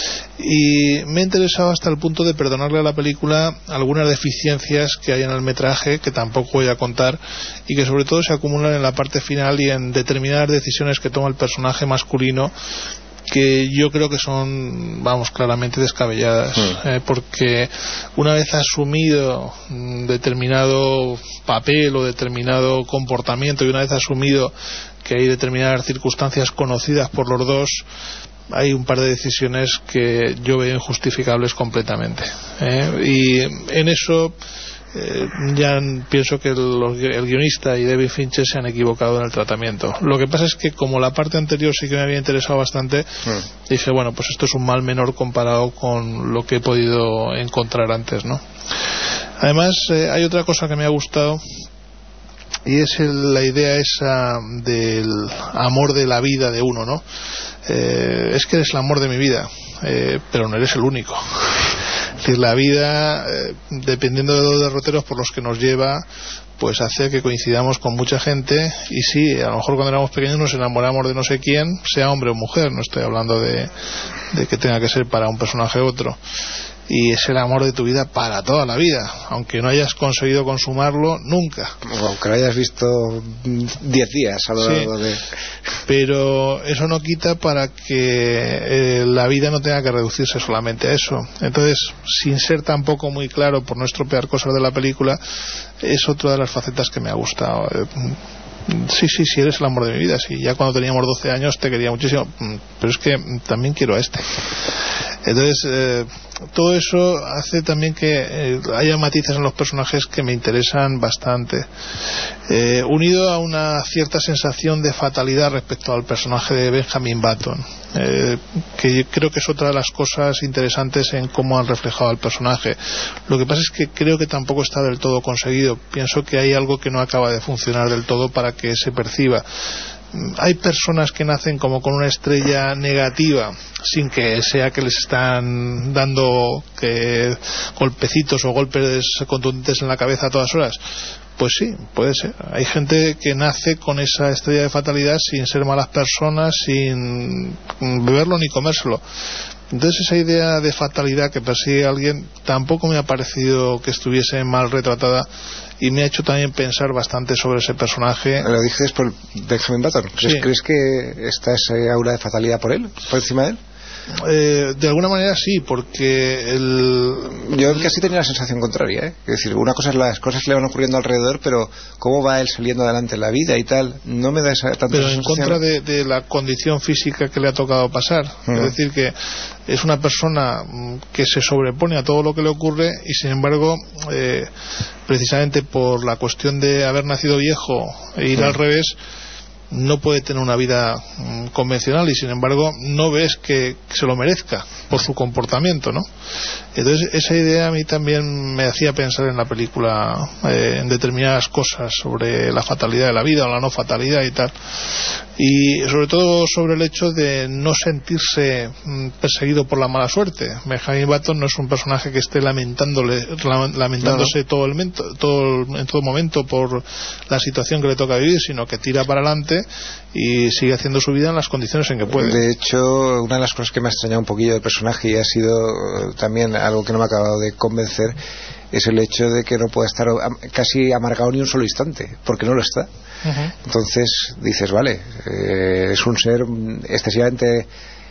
Y me ha interesado hasta el punto de perdonarle a la película algunas deficiencias que hay en el metraje, que tampoco voy a contar, y que sobre todo se acumulan en la parte final y en determinadas decisiones que toma el personaje masculino, que yo creo que son, claramente descabelladas, porque una vez asumido determinado papel o determinado comportamiento, y una vez asumido que hay determinadas circunstancias conocidas por los dos, hay un par de decisiones que yo veo injustificables completamente, y en eso ya pienso que el guionista y David Fincher se han equivocado en el tratamiento. Lo que pasa es que, como la parte anterior sí que me había interesado bastante, dije, bueno, pues esto es un mal menor comparado con lo que he podido encontrar antes, ¿no? Además, hay otra cosa que me ha gustado, y es la idea esa del amor de la vida de uno, ¿no? Es que eres el amor de mi vida, pero no eres el único. Es decir, la vida, dependiendo de los derroteros por los que nos lleva, pues hace que coincidamos con mucha gente, y sí, a lo mejor cuando éramos pequeños nos enamoramos de no sé quién, sea hombre o mujer, no estoy hablando de que tenga que ser para un personaje u otro, y es el amor de tu vida para toda la vida, aunque no hayas conseguido consumarlo nunca, aunque lo hayas visto 10 días a lo largo de... Pero eso no quita para que la vida no tenga que reducirse solamente a eso. Entonces, sin ser tampoco muy claro, por no estropear cosas de la película, es otra de las facetas que me ha gustado. Sí, eres el amor de mi vida, sí, ya cuando teníamos 12 años te quería muchísimo, pero es que también quiero a este. Entonces, todo eso hace también que haya matices en los personajes que me interesan bastante, unido a una cierta sensación de fatalidad respecto al personaje de Benjamin Button, que creo que es otra de las cosas interesantes en cómo han reflejado al personaje. Lo que pasa es que creo que tampoco está del todo conseguido. Pienso que hay algo que no acaba de funcionar del todo para que se perciba. Hay personas que nacen como con una estrella negativa, sin que sea que les están dando golpecitos o golpes contundentes en la cabeza a todas horas. Pues sí, puede ser. Hay gente que nace con esa estrella de fatalidad sin ser malas personas, sin beberlo ni comérselo. Entonces, esa idea de fatalidad que persigue a alguien tampoco me ha parecido que estuviese mal retratada, y me ha hecho también pensar bastante sobre ese personaje. ¿Lo dices por Benjamin Button? Sí. ¿Crees que está ese aura de fatalidad por él, por encima de él? De alguna manera sí, porque yo casi tenía la sensación contraria, ¿eh? Es decir, una cosa es las cosas que le van ocurriendo alrededor, pero cómo va él saliendo adelante en la vida y tal, no me da tanta pero sensación. En contra de la condición física que le ha tocado pasar. Es decir, que es una persona que se sobrepone a todo lo que le ocurre y sin embargo, precisamente por la cuestión de haber nacido viejo e ir al revés, no puede tener una vida convencional y sin embargo no ves que se lo merezca por su comportamiento, ¿no? Entonces esa idea a mí también me hacía pensar en la película, en determinadas cosas sobre la fatalidad de la vida o la no fatalidad y tal, y sobre todo sobre el hecho de no sentirse perseguido por la mala suerte. Benjamin Button no es un personaje que esté lamentándose en todo momento por la situación que le toca vivir, sino que tira para adelante y sigue haciendo su vida en las condiciones en que puede. De hecho, una de las cosas que me ha extrañado un poquillo del personaje y ha sido también algo que no me ha acabado de convencer es el hecho de que no pueda estar casi amargado ni un solo instante, porque no lo está. Entonces dices, vale, es un ser excesivamente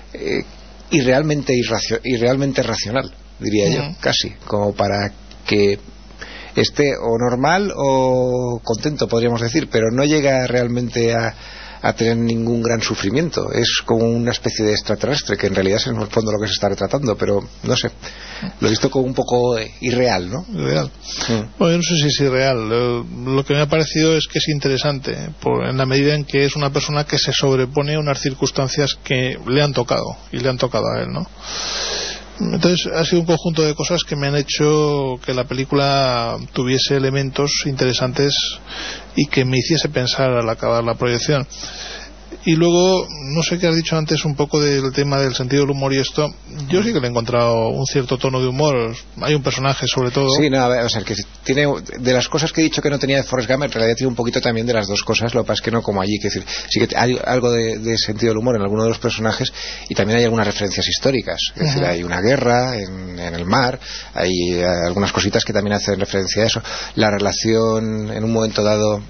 irrealmente racional, diría yo, casi, como para que esté o normal o contento, podríamos decir, pero no llega realmente a tener ningún gran sufrimiento. Es como una especie de extraterrestre, que en realidad es en el fondo lo que se está retratando, pero no sé, lo he visto como un poco irreal, ¿no? Irreal. Bueno, yo no sé si es irreal. Lo que me ha parecido es que es interesante, en la medida en que es una persona que se sobrepone a unas circunstancias que le han tocado, y le han tocado a él, ¿no? Entonces ha sido un conjunto de cosas que me han hecho que la película tuviese elementos interesantes y que me hiciese pensar al acabar la proyección. Y luego, no sé qué has dicho antes un poco del tema del sentido del humor y esto. Yo sí que le he encontrado un cierto tono de humor. Hay un personaje, sobre todo. Sí, no, o sea, que tiene, de las cosas que he dicho que no tenía de Forrest Gump, en realidad tiene un poquito también de las dos cosas. Lo que pasa es que no como allí. Que decir, sí que hay algo de sentido del humor en alguno de los personajes y también hay algunas referencias históricas. Es decir, hay una guerra en el mar, hay algunas cositas que también hacen referencia a eso. La relación, en un momento dado,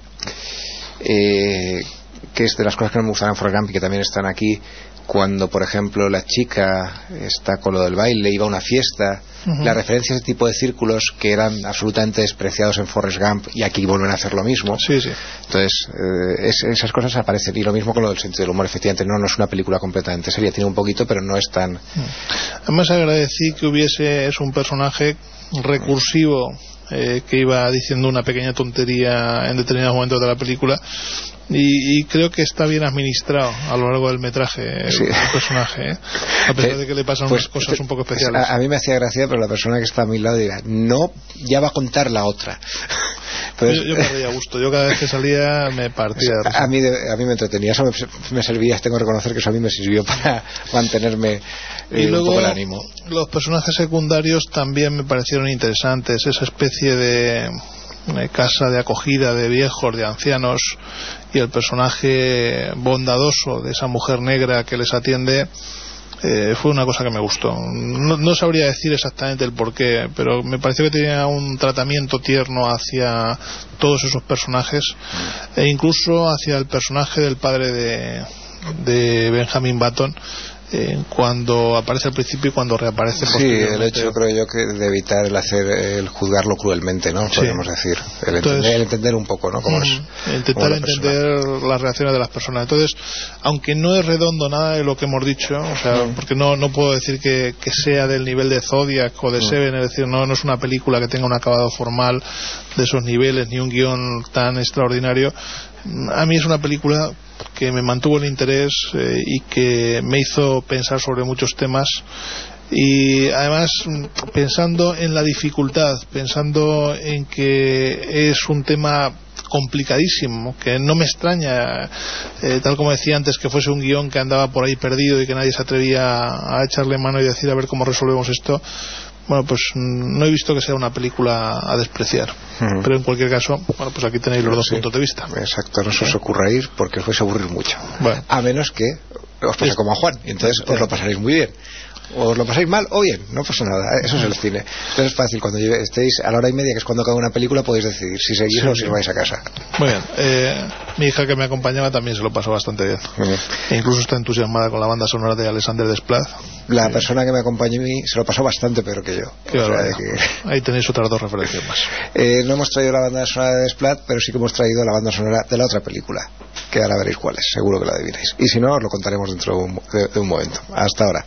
que es de las cosas que no me gustaban en Forrest Gump y que también están aquí, cuando por ejemplo la chica está con lo del baile, iba a una fiesta, la referencia a ese tipo de círculos que eran absolutamente despreciados en Forrest Gump y aquí vuelven a hacer lo mismo. Entonces esas cosas aparecen, y lo mismo con lo del sentido del humor. Efectivamente no es una película completamente seria, tiene un poquito pero no es tan... Además agradecí que hubiese un personaje recursivo que iba diciendo una pequeña tontería en determinados momentos de la película. Y creo que está bien administrado a lo largo del metraje el personaje, a pesar de que le pasan unas cosas un poco especiales. A mí me hacía gracia, pero la persona que está a mi lado dirá, no, ya va a contar la otra. Entonces, yo me reía a gusto, yo cada vez que salía me partía de risa. A mí me entretenía, eso me servía, tengo que reconocer que eso a mí me sirvió para mantenerme y luego, un poco el ánimo. Los personajes secundarios también me parecieron interesantes, esa especie de casa de acogida de viejos, de ancianos, y el personaje bondadoso de esa mujer negra que les atiende, fue una cosa que me gustó. No sabría decir exactamente el porqué, pero me pareció que tenía un tratamiento tierno hacia todos esos personajes e incluso hacia el personaje del padre de Benjamin Button, cuando aparece al principio y cuando reaparece posteriormente. Sí, el hecho, creo yo, que de evitar el juzgarlo cruelmente, ¿no? Podemos decir, el entender un poco, ¿no? Cómo es, intentar entender las reacciones de las personas. Entonces, aunque no es redondo nada de lo que hemos dicho, o sea, porque no puedo decir que sea del nivel de Zodiac o de Seven, es decir, no es una película que tenga un acabado formal de esos niveles, ni un guión tan extraordinario. A mí es una película que me mantuvo el interés y que me hizo pensar sobre muchos temas, y además pensando en la dificultad, pensando en que es un tema complicadísimo, que no me extraña, tal como decía antes, que fuese un guión que andaba por ahí perdido y que nadie se atrevía a echarle mano y decir a ver cómo resolvemos esto. Bueno, pues no he visto que sea una película a despreciar, pero en cualquier caso, bueno, pues aquí tenéis los dos puntos de vista. Exacto, no se os ocurra ir porque os vais a aburrir mucho, a menos que os pase como a Juan, y entonces os lo pasaréis muy bien. o os lo pasáis mal o bien, no pasa nada, eso es el cine. Entonces es fácil, cuando estéis a la hora y media, que es cuando acaba una película, podéis decidir si seguís o si os vais a casa. Muy bien. Mi hija, que me acompañaba, también se lo pasó bastante bien. E incluso está entusiasmada con la banda sonora de Alexander Desplat. La persona que me acompañó a mí se lo pasó bastante peor que yo. Ahí tenéis otras dos referencias más. No hemos traído la banda sonora de Desplat, pero sí que hemos traído la banda sonora de la otra película, que ahora veréis cuál es, seguro que la adivináis. Y si no, os lo contaremos dentro de un momento. Hasta ahora.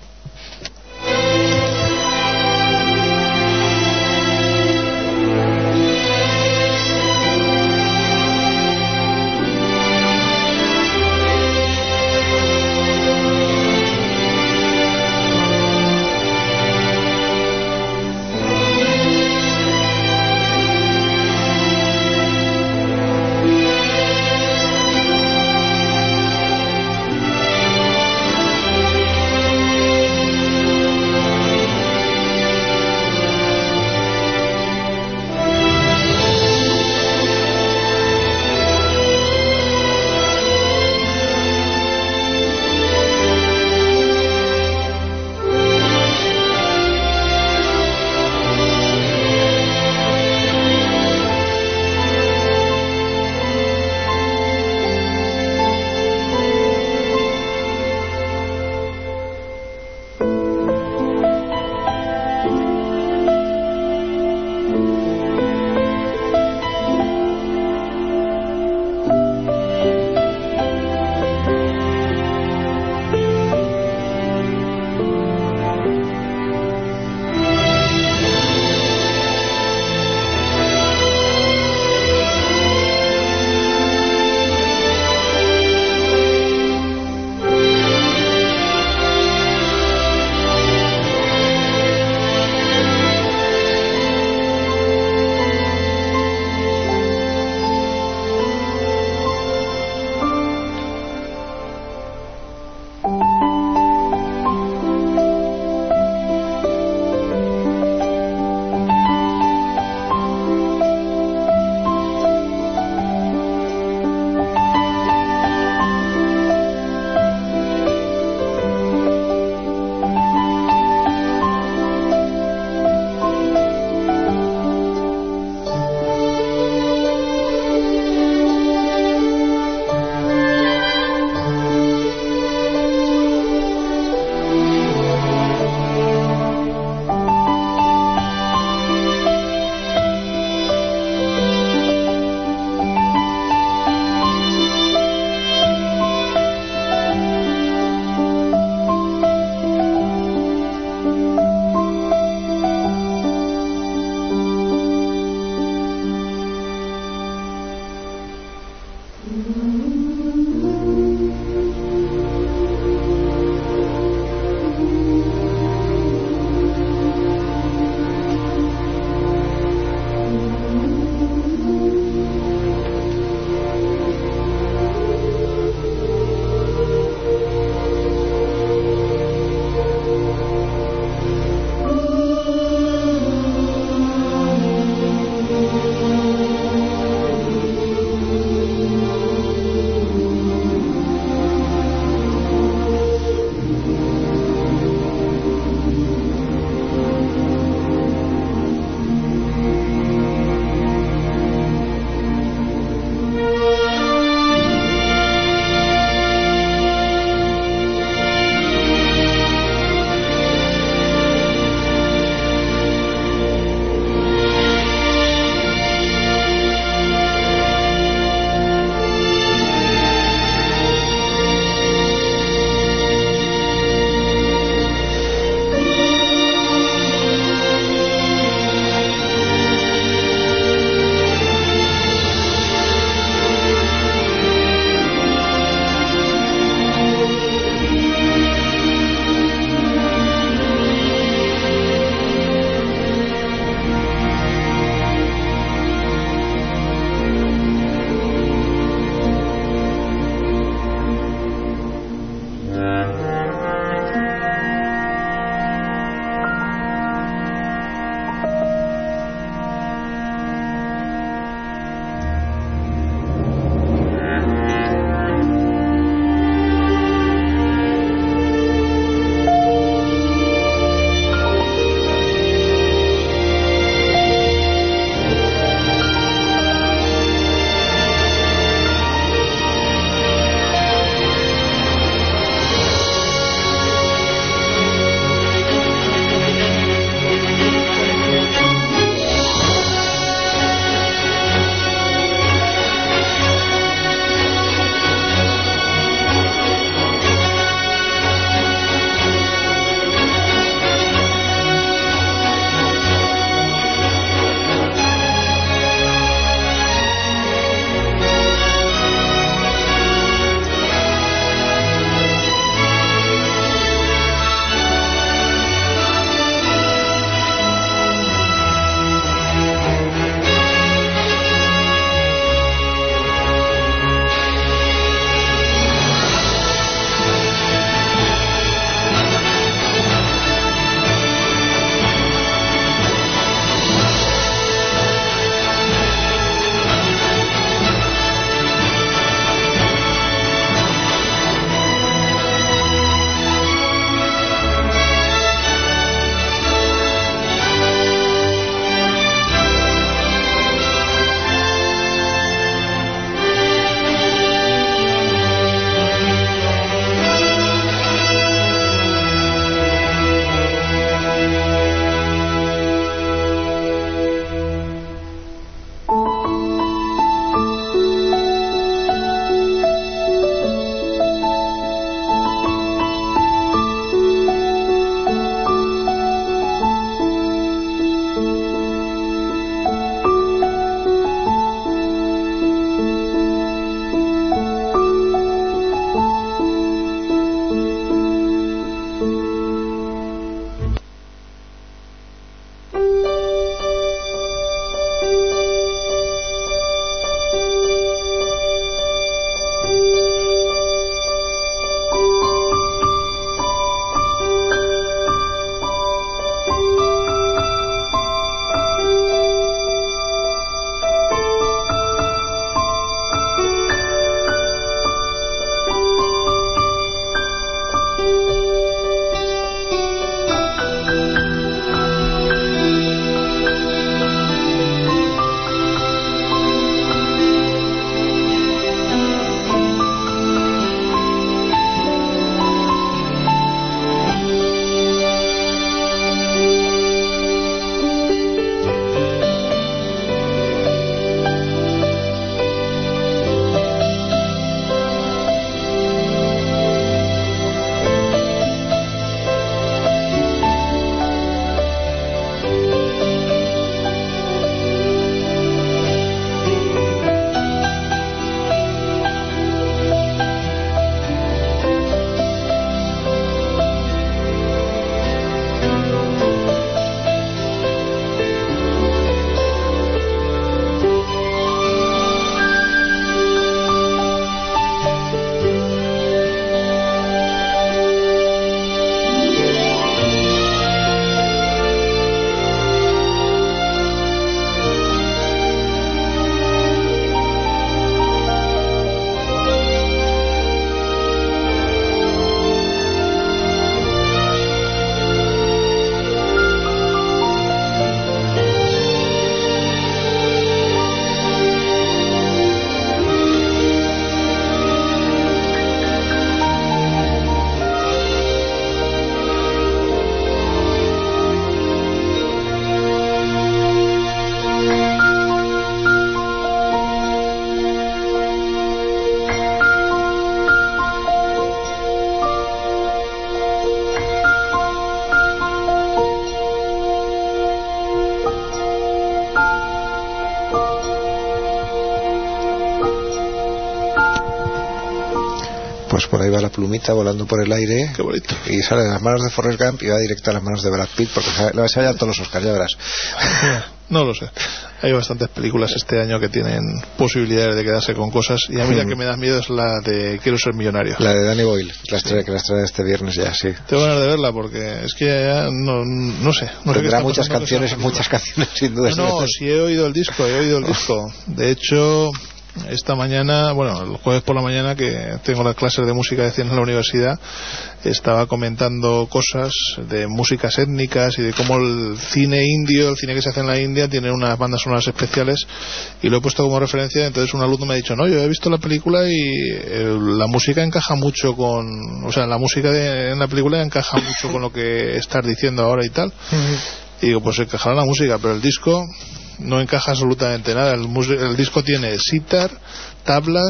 Pues por ahí va la plumita volando por el aire. Qué bonito. Y sale de las manos de Forrest Gump y va directo a las manos de Brad Pitt, porque le va a salir todos los Oscars, ya verás. No lo sé. Hay bastantes películas este año que tienen posibilidades de quedarse con cosas, y a mí la que me da miedo es la de Quiero ser millonario. La de Danny Boyle, que la estrena este viernes ya, sí. Tengo ganas de verla porque es que ya no sé. Tendrá muchas canciones sin duda. No, sí he oído el disco. De hecho, esta mañana, bueno, el jueves por la mañana, que tengo las clases de música de cine en la universidad, estaba comentando cosas de músicas étnicas y de cómo el cine indio, el cine que se hace en la India, tiene unas bandas sonoras especiales, y lo he puesto como referencia. Entonces un alumno me ha dicho, no, yo he visto la película y la música encaja mucho con, o sea, la música en la película encaja mucho con lo que estás diciendo ahora y tal. Y digo, pues encajará la música, pero el disco no encaja absolutamente nada. El disco tiene sitar, tablas,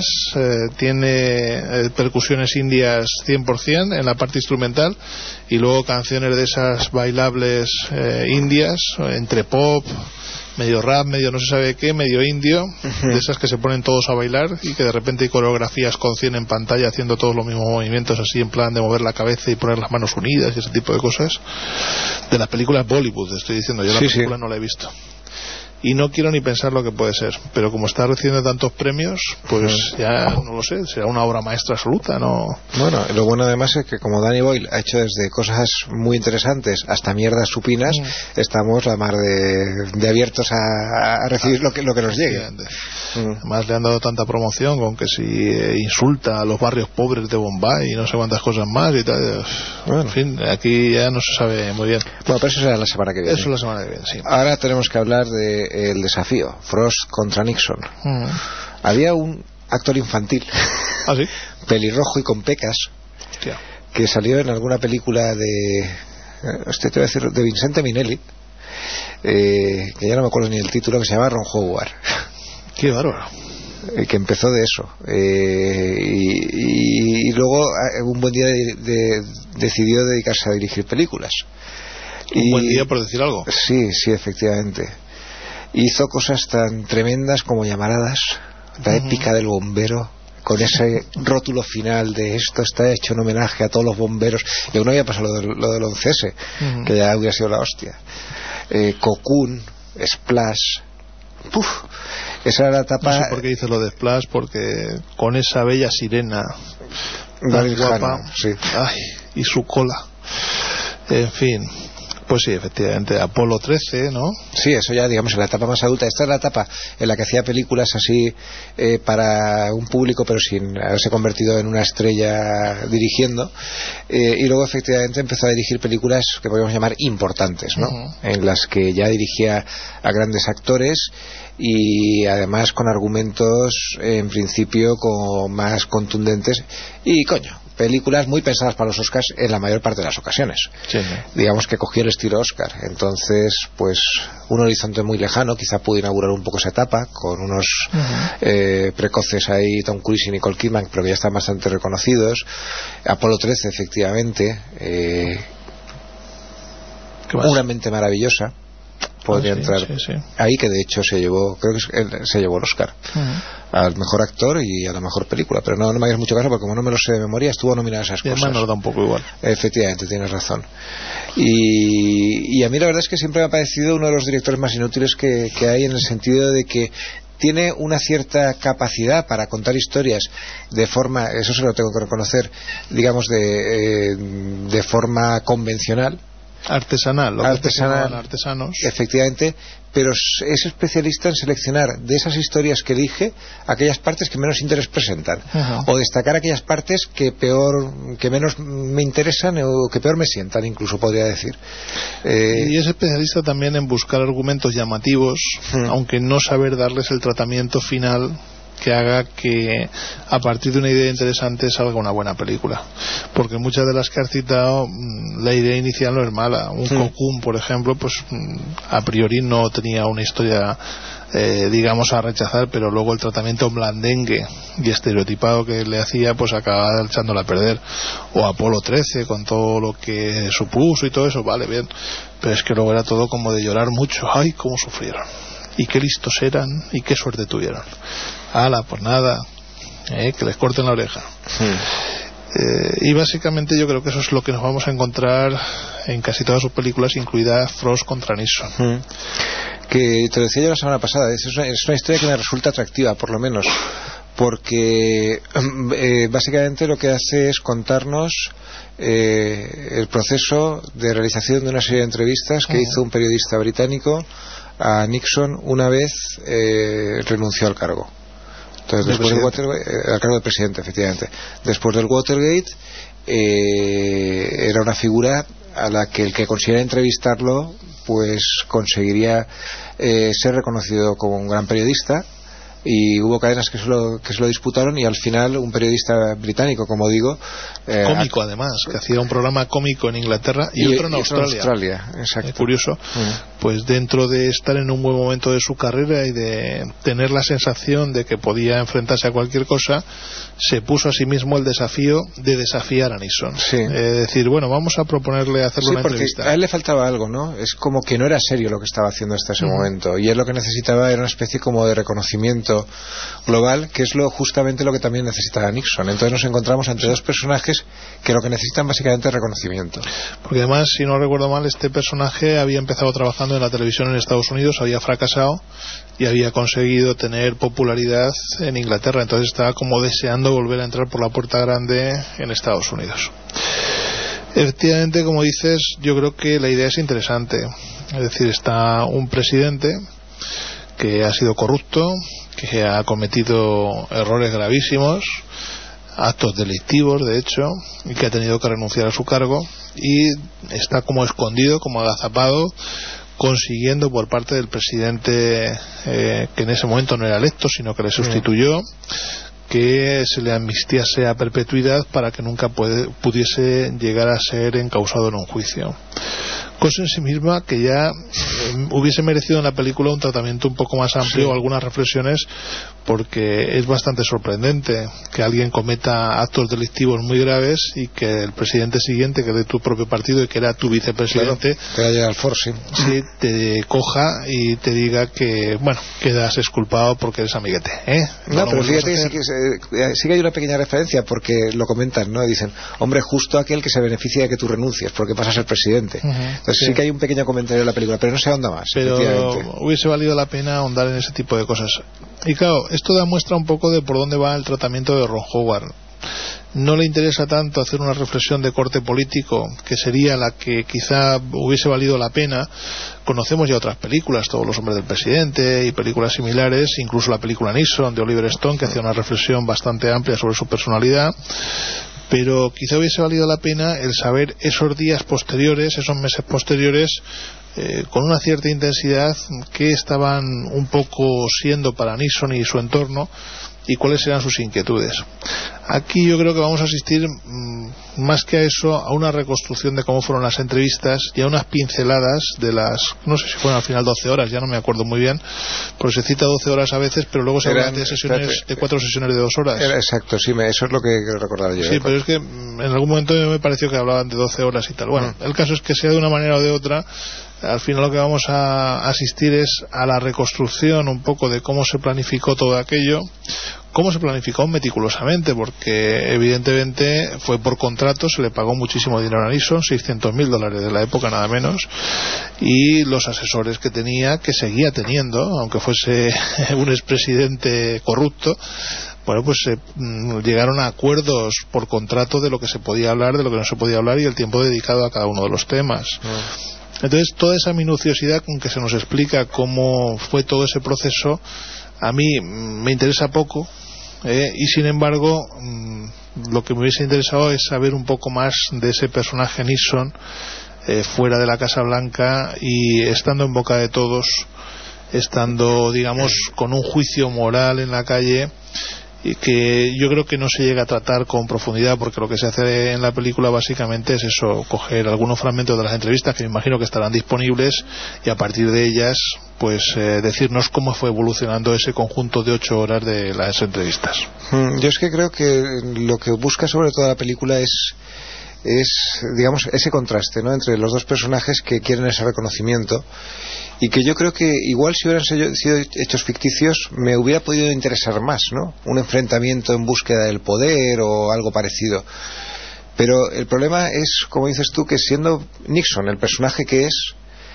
tiene percusiones indias 100% en la parte instrumental, y luego canciones de esas bailables indias, entre pop, medio rap, medio no se sabe qué, medio indio, de esas que se ponen todos a bailar y que de repente hay coreografías con 100 en pantalla haciendo todos los mismos movimientos, así en plan de mover la cabeza y poner las manos unidas y ese tipo de cosas. De las películas Bollywood estoy diciendo, yo la película no la he visto y no quiero ni pensar lo que puede ser, pero como está recibiendo tantos premios, pues ya no lo sé, será una obra maestra absoluta, ¿no? Bueno, lo bueno además es que como Danny Boyle ha hecho desde cosas muy interesantes hasta mierdas supinas, estamos la mar de abiertos a recibir lo que nos llegue. Además le han dado tanta promoción con que si insulta a los barrios pobres de Bombay y no sé cuántas cosas más y tal. Bueno, en fin, aquí ya no se sabe muy bien. Bueno, pero eso será la semana que viene. Eso es la semana que viene, sí. Ahora tenemos que hablar de el desafío, Frost contra Nixon. Había un actor infantil, ¿sí? pelirrojo y con pecas, hostia, que salió en alguna película te voy a decir, de Vincente Minnelli, que ya no me acuerdo ni el título, que se llama Ron Howard. Qué bárbaro. Que empezó de eso, y luego un buen día decidió dedicarse a dirigir películas. Un buen día, por decir algo. Sí, efectivamente. Hizo cosas tan tremendas como Llamaradas, la épica del bombero, con ese rótulo final de esto está hecho en homenaje a todos los bomberos, y aún no había pasado lo del 11S, que ya hubiera sido la hostia. Cocoon, Splash, esa era la etapa. No sé por qué dices lo de Splash, porque con esa bella sirena tan guapa, sí. Ay, y su cola, en fin. Pues sí, efectivamente, Apolo 13, ¿no? Sí, eso ya, digamos, en la etapa más adulta. Esta es la etapa en la que hacía películas así para un público, pero sin haberse convertido en una estrella dirigiendo. Y luego, efectivamente, empezó a dirigir películas que podríamos llamar importantes, ¿no? En las que ya dirigía a grandes actores y además con argumentos, en principio, como más contundentes. Y, películas muy pensadas para los Oscars en la mayor parte de las ocasiones. Sí. Digamos que cogió el estilo Oscar. Entonces, pues, un horizonte muy lejano quizá pudo inaugurar un poco esa etapa con unos precoces ahí, Tom Cruise y Nicole Kidman, pero que ya están bastante reconocidos. Apolo 13, efectivamente, una mente maravillosa podría entrar ahí, que de hecho creo que se llevó el Oscar al mejor actor y a la mejor película, pero no me hagas mucho caso porque como no me lo sé de memoria, estuvo nominado a esas cosas. Además nos da un poco igual. Efectivamente, tienes razón. Y a mí la verdad es que siempre me ha parecido uno de los directores más inútiles que hay, en el sentido de que tiene una cierta capacidad para contar historias de forma, eso se lo tengo que reconocer, digamos de forma convencional, artesanal, artesanos, efectivamente, pero es especialista en seleccionar de esas historias que elige aquellas partes que menos interés presentan, o destacar aquellas partes que menos me interesan o que peor me sientan, incluso podría decir. Y es especialista también en buscar argumentos llamativos, aunque no saber darles el tratamiento final que haga que a partir de una idea interesante salga una buena película, porque muchas de las que has citado la idea inicial no es mala. Un Cocoon, por ejemplo, pues a priori no tenía una historia digamos a rechazar, pero luego el tratamiento blandengue y estereotipado que le hacía pues acababa echándola a perder. O Apolo 13 con todo lo que supuso y todo eso, vale, bien, pero es que luego era todo como de llorar mucho. Ay, cómo sufrieron y qué listos eran y qué suerte tuvieron. Pues nada, que les corten la oreja. Y básicamente yo creo que eso es lo que nos vamos a encontrar en casi todas sus películas, incluida Frost contra Nixon. Que te lo decía yo la semana pasada, es una historia que me resulta atractiva, por lo menos, porque básicamente lo que hace es contarnos el proceso de realización de una serie de entrevistas que hizo un periodista británico a Nixon una vez renunció al cargo. Entonces, después del Watergate, al cargo de presidente, efectivamente. Después del Watergate, era una figura a la que el que consiguiera entrevistarlo, pues conseguiría ser reconocido como un gran periodista. Y hubo cadenas que se lo disputaron, y al final un periodista británico, como digo, cómico además, que hacía un programa cómico en Inglaterra y otro en Australia. Exacto. Curioso, pues dentro de estar en un buen momento de su carrera y de tener la sensación de que podía enfrentarse a cualquier cosa, se puso a sí mismo el desafío de desafiar a Nixon. Decir, bueno, vamos a proponerle hacerle una entrevista. A él le faltaba algo, ¿no? Es como que no era serio lo que estaba haciendo hasta ese momento, y él lo que necesitaba era una especie como de reconocimiento global, que es justamente lo que también necesitaba Nixon. Entonces nos encontramos ante dos personajes que lo que necesitan básicamente es reconocimiento. Porque además, si no recuerdo mal, este personaje había empezado trabajando en la televisión en Estados Unidos, había fracasado y había conseguido tener popularidad en Inglaterra, entonces estaba como deseando volver a entrar por la puerta grande en Estados Unidos. Efectivamente, como dices, yo creo que la idea es interesante. Es decir, está un presidente que ha sido corrupto, que ha cometido errores gravísimos, actos delictivos de hecho, y que ha tenido que renunciar a su cargo, y está como escondido, como agazapado, consiguiendo por parte del presidente, que en ese momento no era electo sino que le sustituyó, que se le amnistiase a perpetuidad para que nunca pudiese llegar a ser encausado en un juicio. Cosa en sí misma que ya hubiese merecido en la película un tratamiento un poco más amplio, algunas reflexiones, porque es bastante sorprendente que alguien cometa actos delictivos muy graves y que el presidente siguiente, que es de tu propio partido y que era tu vicepresidente, te coja y te diga que, bueno, quedas exculpado porque eres amiguete, No, pero fíjate que sí que hay una pequeña referencia, porque lo comentan, ¿no? Dicen, hombre, justo aquel que se beneficia de que tú renuncies porque pasas a ser presidente. Entonces sí que hay un pequeño comentario en la película, pero no se ahonda más. Pero hubiese valido la pena ahondar en ese tipo de cosas. Y claro, esto da muestra un poco de por dónde va el tratamiento de Ron Howard. No le interesa tanto hacer una reflexión de corte político, que sería la que quizá hubiese valido la pena. Conocemos ya otras películas, Todos los hombres del presidente y películas similares, incluso la película Nixon de Oliver Stone, que hacía una reflexión bastante amplia sobre su personalidad. Pero quizá hubiese valido la pena el saber esos días posteriores, esos meses posteriores, con una cierta intensidad, qué estaban un poco siendo para Nixon y su entorno y cuáles eran sus inquietudes. Aquí yo creo que vamos a asistir, más que a eso, a una reconstrucción de cómo fueron las entrevistas y a unas pinceladas de las, no sé si fueron al final 12 horas, ya no me acuerdo muy bien, porque se cita 12 horas a veces, pero luego se habla de sesiones, de 4 sesiones de 2 horas. Exacto, sí, eso es lo que recordaba yo. Sí, pero es que en algún momento me pareció que hablaban de 12 horas y tal. Bueno, el caso es que sea de una manera o de otra, al final lo que vamos a asistir es a la reconstrucción un poco de cómo se planificó todo aquello, cómo se planificó meticulosamente, porque evidentemente fue por contrato, se le pagó muchísimo dinero a Nixon, $600,000 de la época nada menos, y los asesores que tenía, que seguía teniendo, aunque fuese un expresidente corrupto, bueno, pues llegaron a acuerdos por contrato de lo que se podía hablar, de lo que no se podía hablar y el tiempo dedicado a cada uno de los temas. Entonces, toda esa minuciosidad con que se nos explica cómo fue todo ese proceso, a mí me interesa poco, y sin embargo lo que me hubiese interesado es saber un poco más de ese personaje Nixon, fuera de la Casa Blanca y estando en boca de todos, estando, digamos, con un juicio moral en la calle, y que yo creo que no se llega a tratar con profundidad, porque lo que se hace en la película básicamente es eso, coger algunos fragmentos de las entrevistas que me imagino que estarán disponibles y a partir de ellas pues decirnos cómo fue evolucionando ese conjunto de 8 horas de las entrevistas. Yo es que creo que lo que busca sobre todo la película es digamos ese contraste, ¿no?, entre los dos personajes que quieren ese reconocimiento y que yo creo que igual si hubieran sido hechos ficticios me hubiera podido interesar más, ¿no? Un enfrentamiento en búsqueda del poder o algo parecido. Pero el problema es, como dices tú, que siendo Nixon el personaje que es,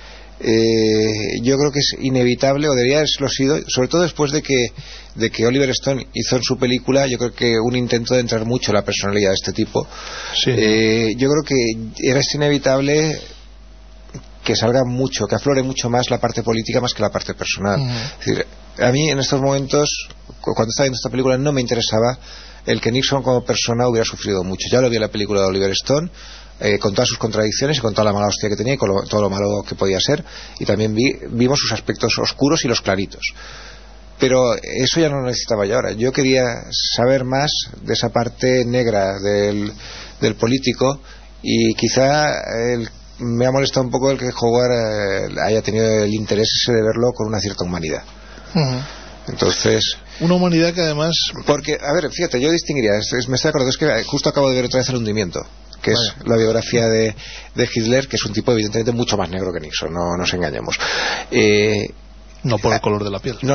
yo creo que es inevitable, o debería haberlo sido, sobre todo después de que Oliver Stone hizo en su película, yo creo que un intento de entrar mucho en la personalidad de este tipo. Sí. Yo creo que era inevitable que salga mucho, que aflore mucho más la parte política más que la parte personal. Es decir, a mí en estos momentos, cuando estaba viendo esta película, no me interesaba el que Nixon como persona hubiera sufrido mucho. Ya lo vi en la película de Oliver Stone, con todas sus contradicciones y con toda la mala hostia que tenía y con todo lo malo que podía ser, y también vimos sus aspectos oscuros y los claritos. Pero eso ya no lo necesitaba yo ahora. Yo quería saber más de esa parte negra del político, y quizá me ha molestado un poco el que Howard haya tenido el interés ese de verlo con una cierta humanidad. Entonces, una humanidad que además, porque, a ver, fíjate, yo distinguiría, me estoy acordando, es que justo acabo de ver otra vez El hundimiento, que es la biografía de Hitler, que es un tipo evidentemente mucho más negro que Nixon, no nos engañemos. No por el color de la piel. No.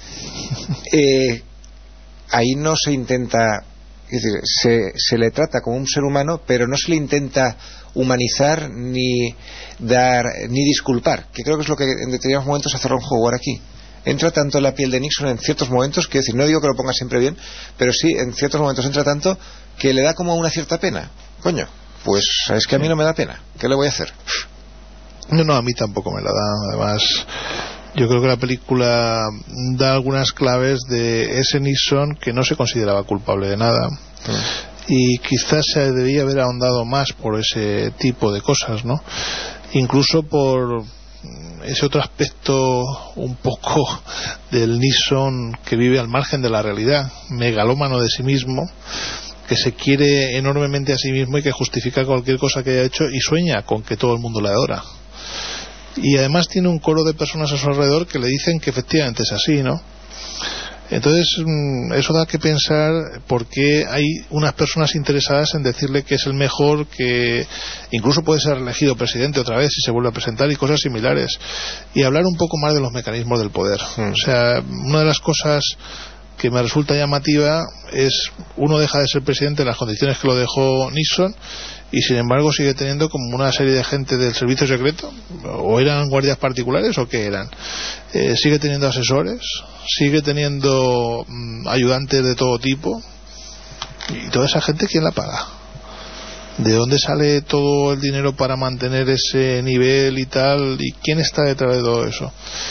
Ahí no se intenta, es decir, se le trata como un ser humano, pero no se le intenta humanizar ni disculpar, que creo que es lo que en determinados momentos hace Ron Howard aquí. Entra tanto en la piel de Nixon en ciertos momentos, quiero decir, no digo que lo ponga siempre bien, pero sí, en ciertos momentos entra tanto que le da como una cierta pena. Coño, pues es que a mí no me da pena, ¿qué le voy a hacer? No, a mí tampoco me la da. Además, yo creo que la película da algunas claves de ese Nixon que no se consideraba culpable de nada, y quizás se debía haber ahondado más por ese tipo de cosas, ¿no? Incluso por ese otro aspecto un poco del Nixon que vive al margen de la realidad, megalómano de sí mismo, que se quiere enormemente a sí mismo y que justifica cualquier cosa que haya hecho y sueña con que todo el mundo le adora. Y además tiene un coro de personas a su alrededor que le dicen que efectivamente es así, ¿no? Entonces eso da que pensar por qué hay unas personas interesadas en decirle que es el mejor, que incluso puede ser elegido presidente otra vez si se vuelve a presentar, y cosas similares, y hablar un poco más de los mecanismos del poder. O sea, una de las cosas que me resulta llamativa es, uno deja de ser presidente en las condiciones que lo dejó Nixon, y sin embargo sigue teniendo como una serie de gente del servicio secreto, o eran guardias particulares o qué eran, sigue teniendo asesores, sigue teniendo ayudantes de todo tipo, y toda esa gente, ¿quién la paga? ¿De dónde sale todo el dinero para mantener ese nivel y tal? ¿Y quién está detrás de todo eso?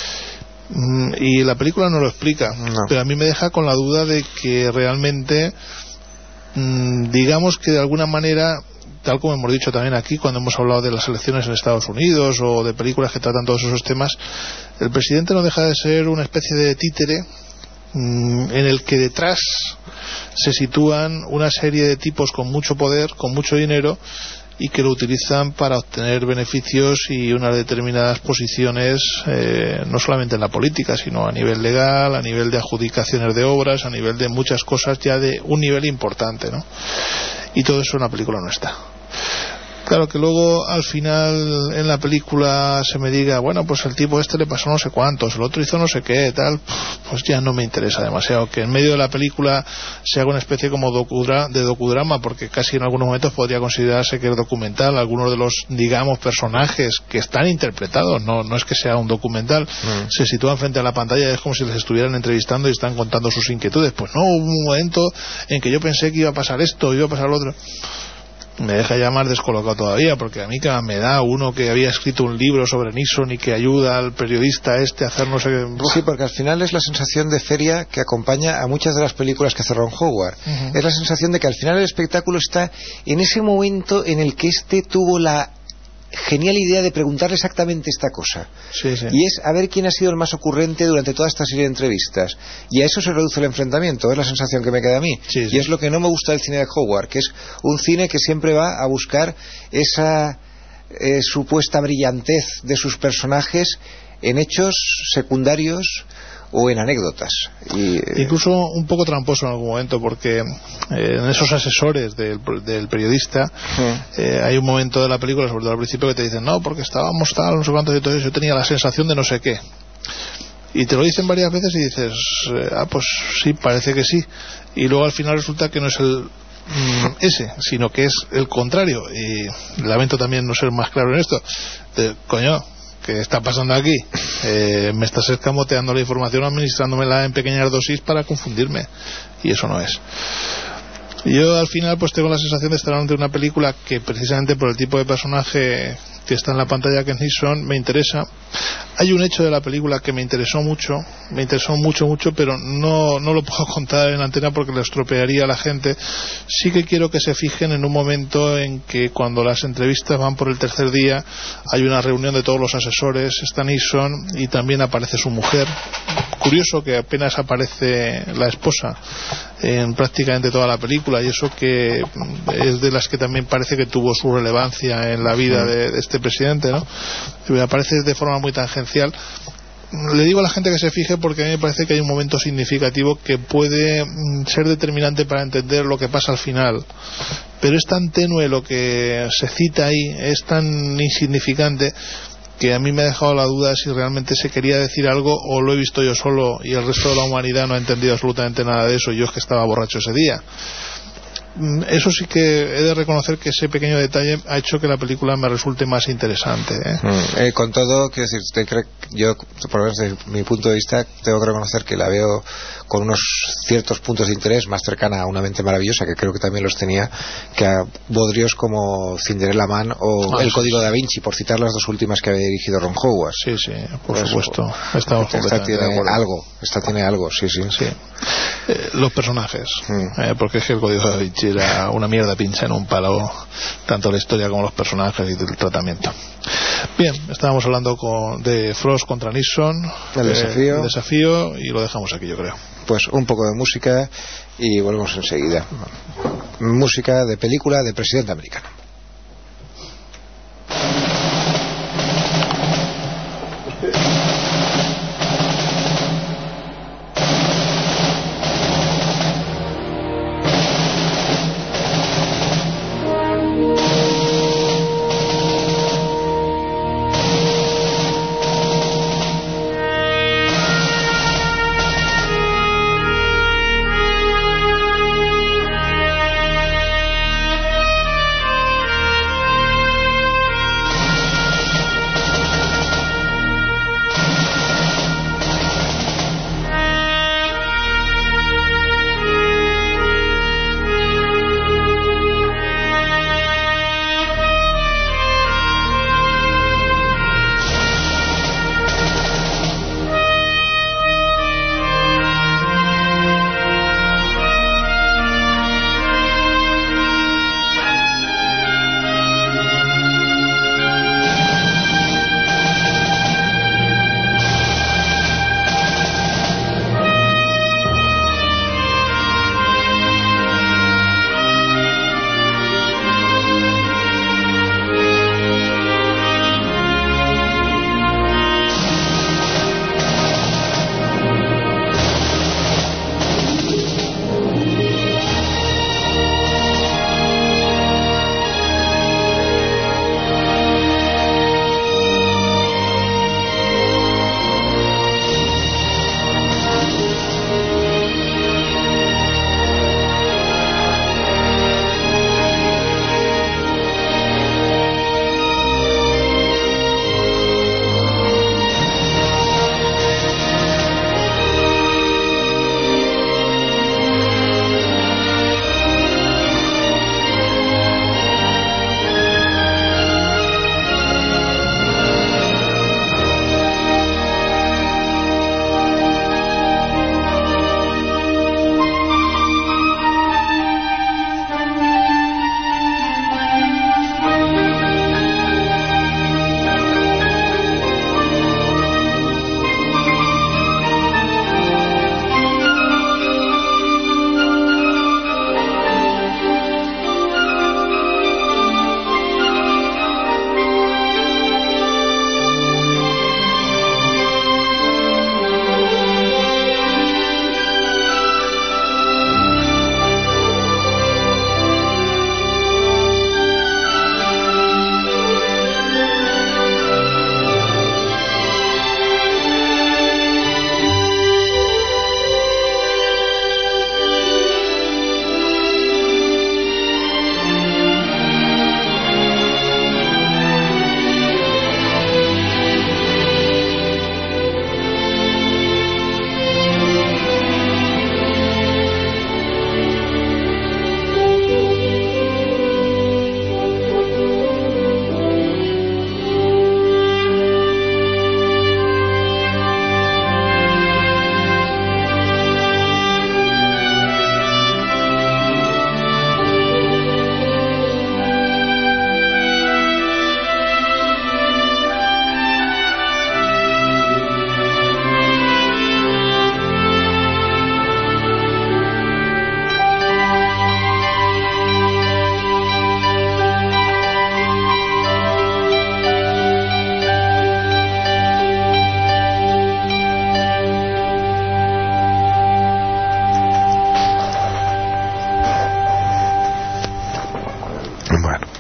Y la película no lo explica, pero a mí me deja con la duda de que realmente, digamos que de alguna manera, tal como hemos dicho también aquí cuando hemos hablado de las elecciones en Estados Unidos o de películas que tratan todos esos temas, el presidente no deja de ser una especie de títere en el que detrás se sitúan una serie de tipos con mucho poder, con mucho dinero, y que lo utilizan para obtener beneficios y unas determinadas posiciones, no solamente en la política, sino a nivel legal, a nivel de adjudicaciones de obras, a nivel de muchas cosas ya de un nivel importante, ¿no? Y todo eso en la película no está. Claro que luego al final en la película se me diga, bueno, pues el tipo este le pasó no sé cuántos, el otro hizo no sé qué, tal, pues ya no me interesa demasiado. Que en medio de la película se haga una especie como de docudrama, porque casi en algunos momentos podría considerarse que es documental. Algunos de los, digamos, personajes que están interpretados, no es que sea un documental, se sitúan frente a la pantalla y es como si les estuvieran entrevistando y están contando sus inquietudes. Pues no, hubo un momento en que yo pensé que iba a pasar esto, iba a pasar lo otro. Me deja ya más descolocado todavía, porque a mí que me da uno que había escrito un libro sobre Nixon y que ayuda al periodista a hacer no sé qué. Sí, porque al final es la sensación de feria que acompaña a muchas de las películas que hace Ron Howard. Es la sensación de que al final el espectáculo está en ese momento en el que este tuvo la genial idea de preguntarle exactamente esta cosa. Sí. Y es a ver quién ha sido el más ocurrente durante toda esta serie de entrevistas, y a eso se reduce el enfrentamiento. Es la sensación que me queda a mí. Sí. Y es lo que no me gusta del cine de Howard, que es un cine que siempre va a buscar esa supuesta brillantez de sus personajes en hechos secundarios o en anécdotas. Incluso un poco tramposo en algún momento, porque en esos asesores del periodista hay un momento de la película, sobre todo al principio, que te dicen no, porque estábamos tal, no sé cuánto, y todo eso, yo tenía la sensación de no sé qué, y te lo dicen varias veces y dices pues sí, parece que sí, y luego al final resulta que no es ese, sino que es el contrario. Y lamento también no ser más claro en esto. Coño, ¿qué está pasando aquí? Me estás escamoteando la información, administrándomela en pequeñas dosis para confundirme, y eso no es. Yo al final pues tengo la sensación de estar ante una película que, precisamente por el tipo de personaje que está en la pantalla, que es Neeson, me interesa. Hay un hecho de la película que me interesó mucho, pero no lo puedo contar en antena porque le estropearía a la gente. Sí que quiero que se fijen en un momento en que, cuando las entrevistas van por el tercer día, hay una reunión de todos los asesores, está Neeson y también aparece su mujer. Curioso que apenas aparece la esposa en prácticamente toda la película, y eso que es de las que también parece que tuvo su relevancia en la vida de este presidente, ¿no? Me aparece de forma muy tangencial. Le digo a la gente que se fije porque a mí me parece que hay un momento significativo que puede ser determinante para entender lo que pasa al final, pero es tan tenue lo que se cita ahí, es tan insignificante, que a mí me ha dejado la duda si realmente se quería decir algo o lo he visto yo solo y el resto de la humanidad no ha entendido absolutamente nada de eso, y yo es que estaba borracho ese día. Eso sí que he de reconocer que ese pequeño detalle ha hecho que la película me resulte más interesante, con todo, quiero decir, yo, por lo menos desde mi punto de vista, tengo que reconocer que la veo con unos ciertos puntos de interés más cercana a Una mente maravillosa, que creo que también los tenía, que a bodrios como Cinderella Man o El Código Da Vinci, por citar las dos últimas que había dirigido Ron Howard. Sí, por supuesto. Estamos completamente de acuerdo. Esta tiene algo, sí. Los personajes, porque es que El Código Da Vinci era una mierda pincha en un palo, tanto la historia como los personajes y el tratamiento. Bien, estábamos hablando de Frost contra Neeson, el desafío, y lo dejamos aquí, yo creo. Pues un poco de música y volvemos enseguida. Música de película de presidente americano.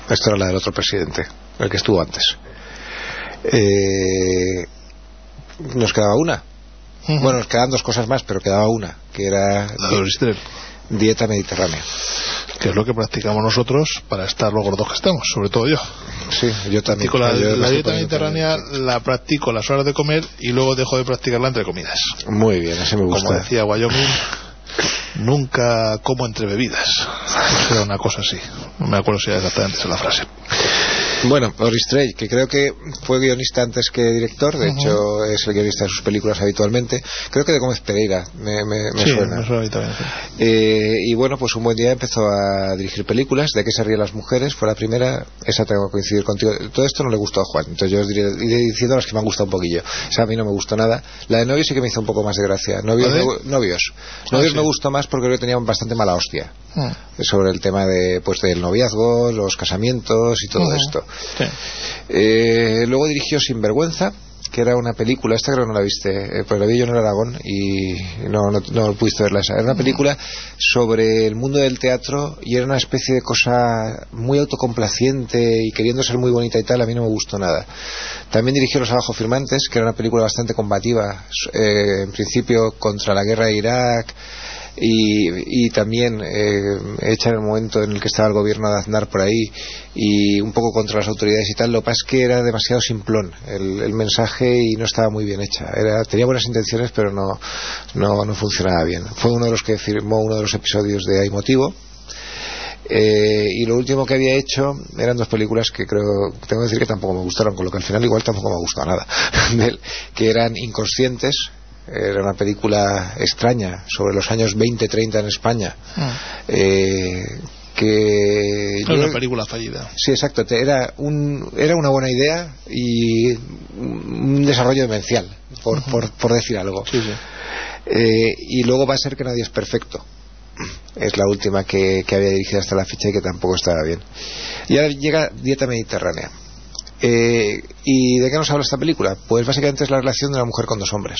Esta era la del otro presidente, el que estuvo antes. Nos quedaba una. Bueno, nos quedaban 2 cosas más, pero quedaba una, que era la de Oristrel. Dieta mediterránea, que es lo que practicamos nosotros para estar lo gordos que estamos, sobre todo yo. Sí, yo también. La dieta mediterránea la practico a las horas de comer y luego dejo de practicarla entre comidas. Muy bien, así me gusta. Como decía Wyoming, nunca como entre bebidas. Era una cosa así. No me acuerdo si era exactamente esa la frase. Bueno, Oristrell, que creo que fue guionista antes que director, de hecho es el guionista de sus películas habitualmente. Creo que de Gómez Pereira me suena. Me suena también, sí. Y bueno, pues un buen día empezó a dirigir películas. ¿De qué se ríen las mujeres? Fue la primera. Esa tengo que coincidir contigo. Todo esto no le gustó a Juan, entonces yo os iré diciendo las que me han gustado un poquillo. Esa a mí no me gustó nada. La de Novios sí que me hizo un poco más de gracia. Novios sí. Me gustó más porque creo que tenía bastante mala hostia sobre el tema de, pues, del noviazgo, los casamientos y todo esto. Sí. Luego dirigió Sinvergüenza, que era una película, esta creo que no la viste, pero la vi yo en el Aragón y no pudiste verla esa. Era una película sobre el mundo del teatro y era una especie de cosa muy autocomplaciente y queriendo ser muy bonita y tal. A mí no me gustó nada. También dirigió Los Abajo Firmantes, que era una película bastante combativa, en principio contra la guerra de Irak, y también hecha en el momento en el que estaba el gobierno de Aznar por ahí y un poco contra las autoridades y tal. Lo que pasa es que era demasiado simplón el mensaje y no estaba muy bien hecha. Tenía buenas intenciones, pero no funcionaba bien. Fue uno de los que firmó uno de los episodios de Hay Motivo. Y lo último que había hecho eran 2 películas que tengo que decir que tampoco me gustaron, con lo que al final igual tampoco me gustó nada que eran Inconscientes. Era una película extraña sobre los años 20-30 en España. Que era una película fallida. Sí, exacto. Era una buena idea y un desarrollo demencial, por decir algo. Sí. Y luego va a ser Que nadie es perfecto. Es la última que había dirigido hasta la fecha y que tampoco estaba bien. Y ahora llega Dieta mediterránea. ¿Y de qué nos habla esta película? Pues básicamente es la relación de una mujer con 2 hombres.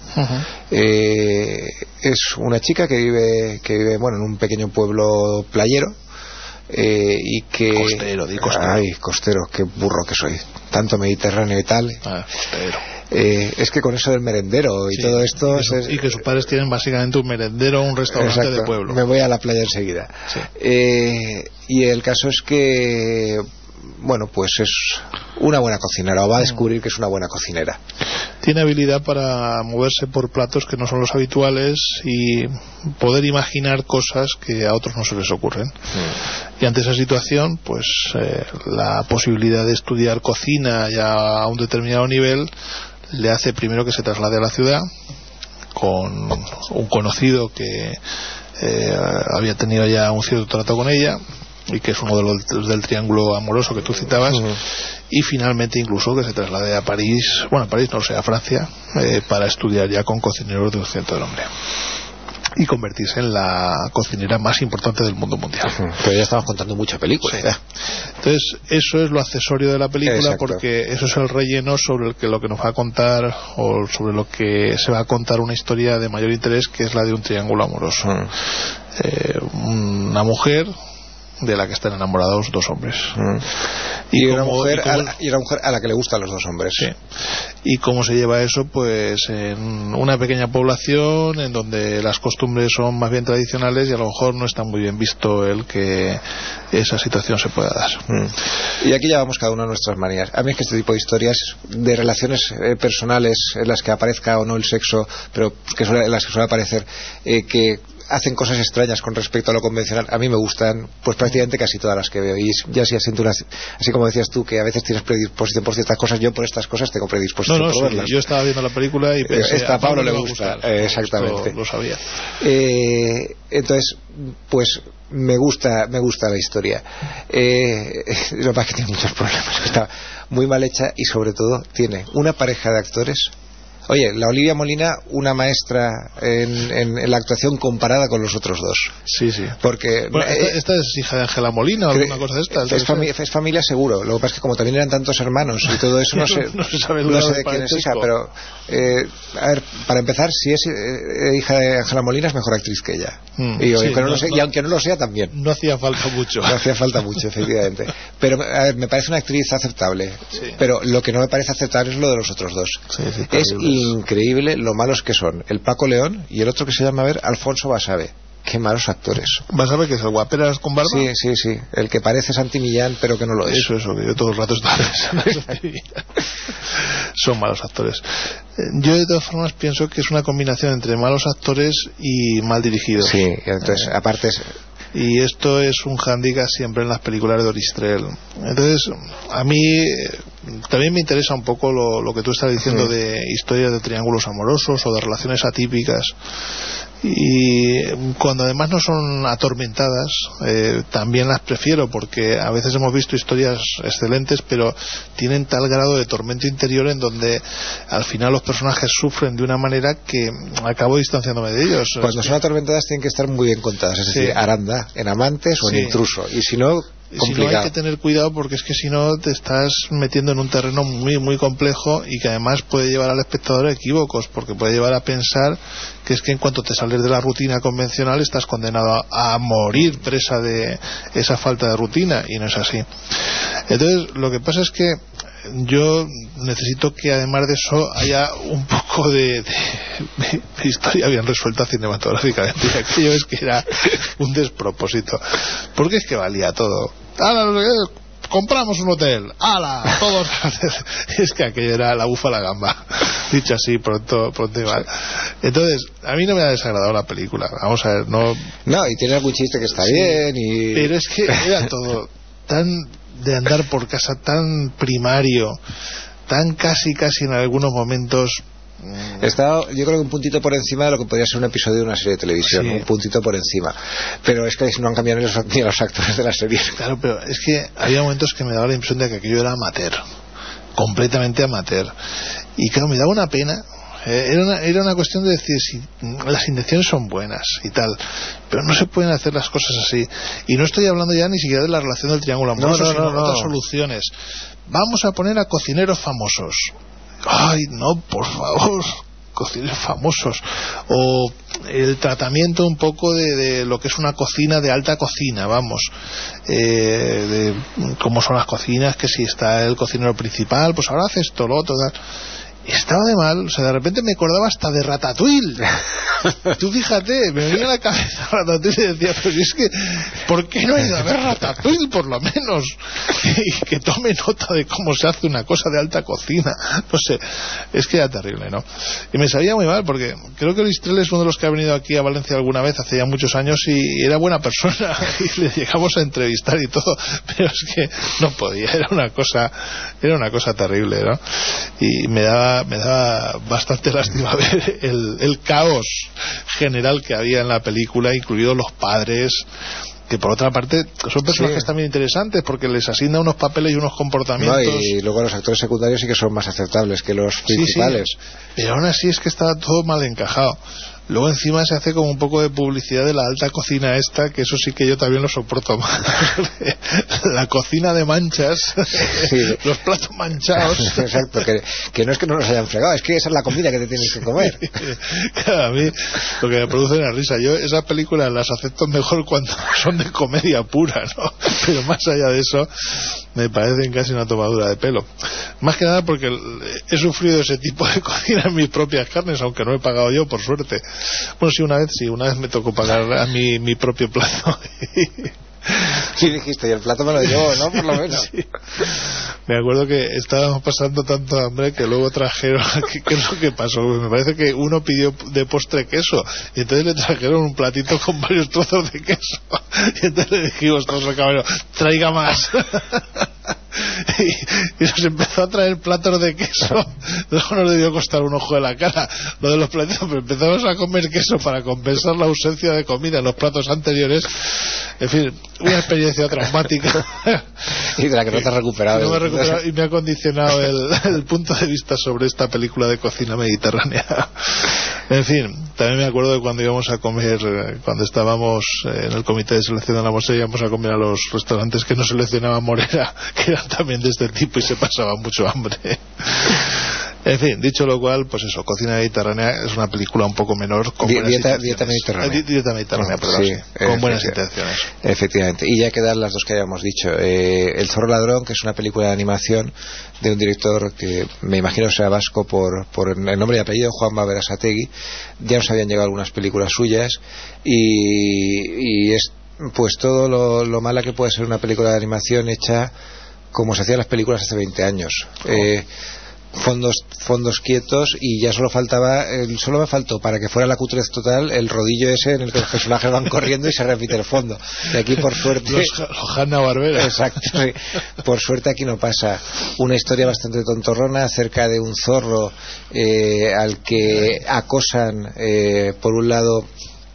Es una chica que vive bueno, en un pequeño pueblo playero, y que costero. Ay, costero, qué burro que soy, tanto mediterráneo y tal. Costero. Es que con eso del merendero y todo esto y que sus padres tienen básicamente un merendero, un restaurante. Exacto, de pueblo. Me voy a la playa enseguida. Sí. Y el caso es que, bueno, pues es una buena cocinera, o va a descubrir que es una buena cocinera. Tiene habilidad para moverse por platos que no son los habituales y poder imaginar cosas que a otros no se les ocurren. Y ante esa situación, pues la posibilidad de estudiar cocina ya a un determinado nivel le hace primero que se traslade a la ciudad con un conocido que había tenido ya un cierto trato con ella y que es uno de los del triángulo amoroso que tú citabas, y finalmente incluso que se traslade a París, bueno, a París no, a Francia, para estudiar ya con cocineros de occidente del hombre y convertirse en la cocinera más importante del mundo mundial. Pero ya estamos contando mucha película. Sí. Entonces eso es lo accesorio de la película. Exacto. Porque eso es el relleno sobre lo que nos va a contar, o sobre lo que se va a contar una historia de mayor interés, que es la de un triángulo amoroso. Una mujer de la que están enamorados 2 hombres. Y una mujer a la que le gustan los 2 hombres. Sí. Y cómo se lleva eso, pues en una pequeña población en donde las costumbres son más bien tradicionales y a lo mejor no está muy bien visto el que esa situación se pueda dar. Y aquí ya vamos cada uno a nuestras manías. A mí es que este tipo de historias de relaciones personales en las que aparezca o no el sexo, pero en las que suele aparecer, que hacen cosas extrañas con respecto a lo convencional, a mí me gustan pues prácticamente casi todas las que veo. Y ya si así como decías tú, que a veces tienes predisposición por ciertas cosas, yo por estas cosas tengo predisposición por verlas. Yo estaba viendo la película y pensé, a Pablo le gusta. Exactamente. Lo sabía. Entonces, pues me gusta la historia. Lo que pasa es que tiene muchos problemas. Está muy mal hecha y sobre todo tiene una pareja de actores Oye, la Olivia Molina, una maestra en la actuación comparada con los otros dos. Sí, sí. Porque bueno, esta es hija de Ángela Molina o alguna cosa de esta. Es familia seguro. Lo que pasa es que como también eran tantos hermanos y todo eso, no sé de quién es hija, pero a ver, para empezar, si es hija de Ángela Molina es mejor actriz que ella. Y aunque no lo sea, también. No hacía falta mucho. No hacía falta mucho, efectivamente. Pero a ver, me parece una actriz aceptable. Sí. Pero lo que no me parece aceptable es lo de los otros dos. Sí, es increíble lo malos que son el Paco León y el otro que se llama, a ver, Alfonso Basabe. Qué malos actores. ¿Basabe que es el guaperas con barba? Sí. El que parece Santi Millán, pero que no lo es. Eso, que yo todo el rato estaba pensando en Santi Millán. Son malos actores. Yo de todas formas pienso que es una combinación entre malos actores y mal dirigidos. Sí, entonces, aparte y esto es un hándicap siempre en las películas de Oristrel. Entonces, a mí también me interesa un poco lo que tú estás diciendo de historias de triángulos amorosos o de relaciones atípicas. Y cuando además no son atormentadas, también las prefiero, porque a veces hemos visto historias excelentes pero tienen tal grado de tormento interior en donde al final los personajes sufren de una manera que acabo distanciándome de ellos. Cuando son atormentadas tienen que estar muy bien contadas, es decir, Aranda, en Amantes o en Intruso, y si no, complicado. Si no, hay que tener cuidado, porque es que si no te estás metiendo en un terreno muy muy complejo y que además puede llevar al espectador a equívocos, porque puede llevar a pensar que es que en cuanto te sales de la rutina convencional estás condenado a morir presa de esa falta de rutina, y no es así. Entonces lo que pasa es que yo necesito que además de eso haya un poco de historia bien resuelta cinematográficamente, y aquello es que era un despropósito, porque es que valía todo. Compramos un hotel, ¡hala! Todos. Es que aquello era la bufa a la gamba, dicho así, pronto igual. Entonces, a mí no me ha desagradado la película, vamos a ver, no, y tiene algún chiste que está bien, pero es que era todo tan de andar por casa, tan primario, tan casi en algunos momentos. Está, yo creo que un puntito por encima de lo que podría ser un episodio de una serie de televisión, un puntito por encima, pero es que no han cambiado ni los actores de la serie. Claro, pero es que había momentos que me daba la impresión de que aquello era amateur, completamente amateur, y claro, me daba una pena. Era una cuestión de decir, si las intenciones son buenas y tal, pero no se pueden hacer las cosas así. Y no estoy hablando ya ni siquiera de la relación del triángulo amoroso, sino de otras soluciones. Vamos a poner a cocineros famosos. Ay, no, por favor, cocineros famosos. O el tratamiento un poco de lo que es una cocina de alta cocina, vamos, de cómo son las cocinas, que si está el cocinero principal, pues ahora hace esto, lo otro, tal. Estaba de mal, o sea, de repente me acordaba hasta de Ratatouille. Tú fíjate, me venía a la cabeza Ratatouille y decía, pero es que, ¿por qué no he ido a ver Ratatouille por lo menos? Y que tome nota de cómo se hace una cosa de alta cocina. No sé, es que era terrible, ¿no? Y me sabía muy mal, porque creo que Oristrel es uno de los que ha venido aquí a Valencia alguna vez, hace ya muchos años, y era buena persona, y le llegamos a entrevistar y todo, pero es que no podía, era una cosa terrible, ¿no? Y me daba bastante lástima ver el caos general que había en la película, incluidos los padres, que por otra parte son personajes también interesantes, porque les asigna unos papeles y unos comportamientos. Y luego los actores secundarios sí que son más aceptables que los principales. Pero aún así es que está todo mal encajado. Luego encima se hace como un poco de publicidad de la alta cocina esta, que eso sí que yo también lo soporto más. La cocina de manchas, los platos manchados. Exacto, que no es que no los hayan fregado, es que esa es la comida que te tienes que comer. Claro, a mí lo que me produce una risa, yo esas películas las acepto mejor cuando son de comedia pura, ¿no? Pero más allá de eso me parecen casi una tomadura de pelo. Más que nada porque he sufrido ese tipo de cocina en mis propias carnes, aunque no he pagado yo, por suerte. Bueno, una vez me tocó pagar a mí mi propio plato. Sí, dijiste, y el plato me lo llevo, ¿no? Por lo menos. Sí. Me acuerdo que estábamos pasando tanto hambre que luego trajeron, ¿qué es lo que pasó? Me parece que uno pidió de postre queso, y entonces le trajeron un platito con varios trozos de queso, y entonces le dijimos todos al camarero, traiga más. y nos empezó a traer platos de queso. Luego nos debió costar un ojo de la cara lo de los platitos, pero empezamos a comer queso para compensar la ausencia de comida en los platos anteriores. En fin, una experiencia traumática y de la que no te has recuperado. Y me ha condicionado el punto de vista sobre esta película de cocina mediterránea. En fin, también me acuerdo de cuando íbamos a comer, cuando estábamos en el comité de selección de la Mosella, íbamos a comer a los restaurantes que nos seleccionaba Morera, que eran también de este tipo, y se pasaba mucho hambre. En fin, dicho lo cual, pues eso, Cocina Mediterránea es una película un poco menor, con dieta mediterránea. Dieta mediterránea, perdón, sí, con buenas intenciones. Efectivamente. Y ya quedan las dos que habíamos dicho. El Zorro Ladrón, que es una película de animación de un director que me imagino sea vasco por el nombre y apellido, Juanma Berasategui. Ya nos habían llegado algunas películas suyas y es pues todo lo mala que puede ser una película de animación hecha como se hacían las películas hace 20 años. Fondos quietos, y ya solo me faltó, para que fuera la cutrez total, el rodillo ese en el que los personajes van corriendo y se repite el fondo. Y aquí, por suerte, los Hanna-Barbera. Exacto, sí. Por suerte aquí no pasa. Una historia bastante tontorrona acerca de un zorro al que acosan por un lado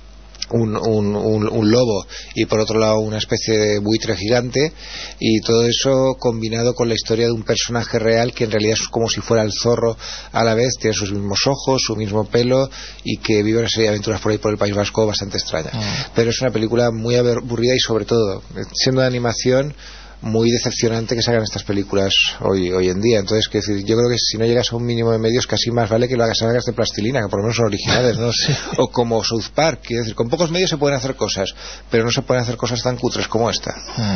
un lobo y por otro lado una especie de buitre gigante, y todo eso combinado con la historia de un personaje real que en realidad es como si fuera el zorro a la vez, tiene sus mismos ojos, su mismo pelo, y que vive una serie de aventuras por ahí por el País Vasco bastante extraña. Pero es una película muy aburrida y, sobre todo, siendo de animación, muy decepcionante que se hagan estas películas hoy en día. Entonces, quiero decir, yo creo que si no llegas a un mínimo de medios, casi más vale que lo hagas de plastilina, que por lo menos son originales, ¿no? Sí. O como South Park, quiero decir, con pocos medios se pueden hacer cosas, pero no se pueden hacer cosas tan cutres como esta.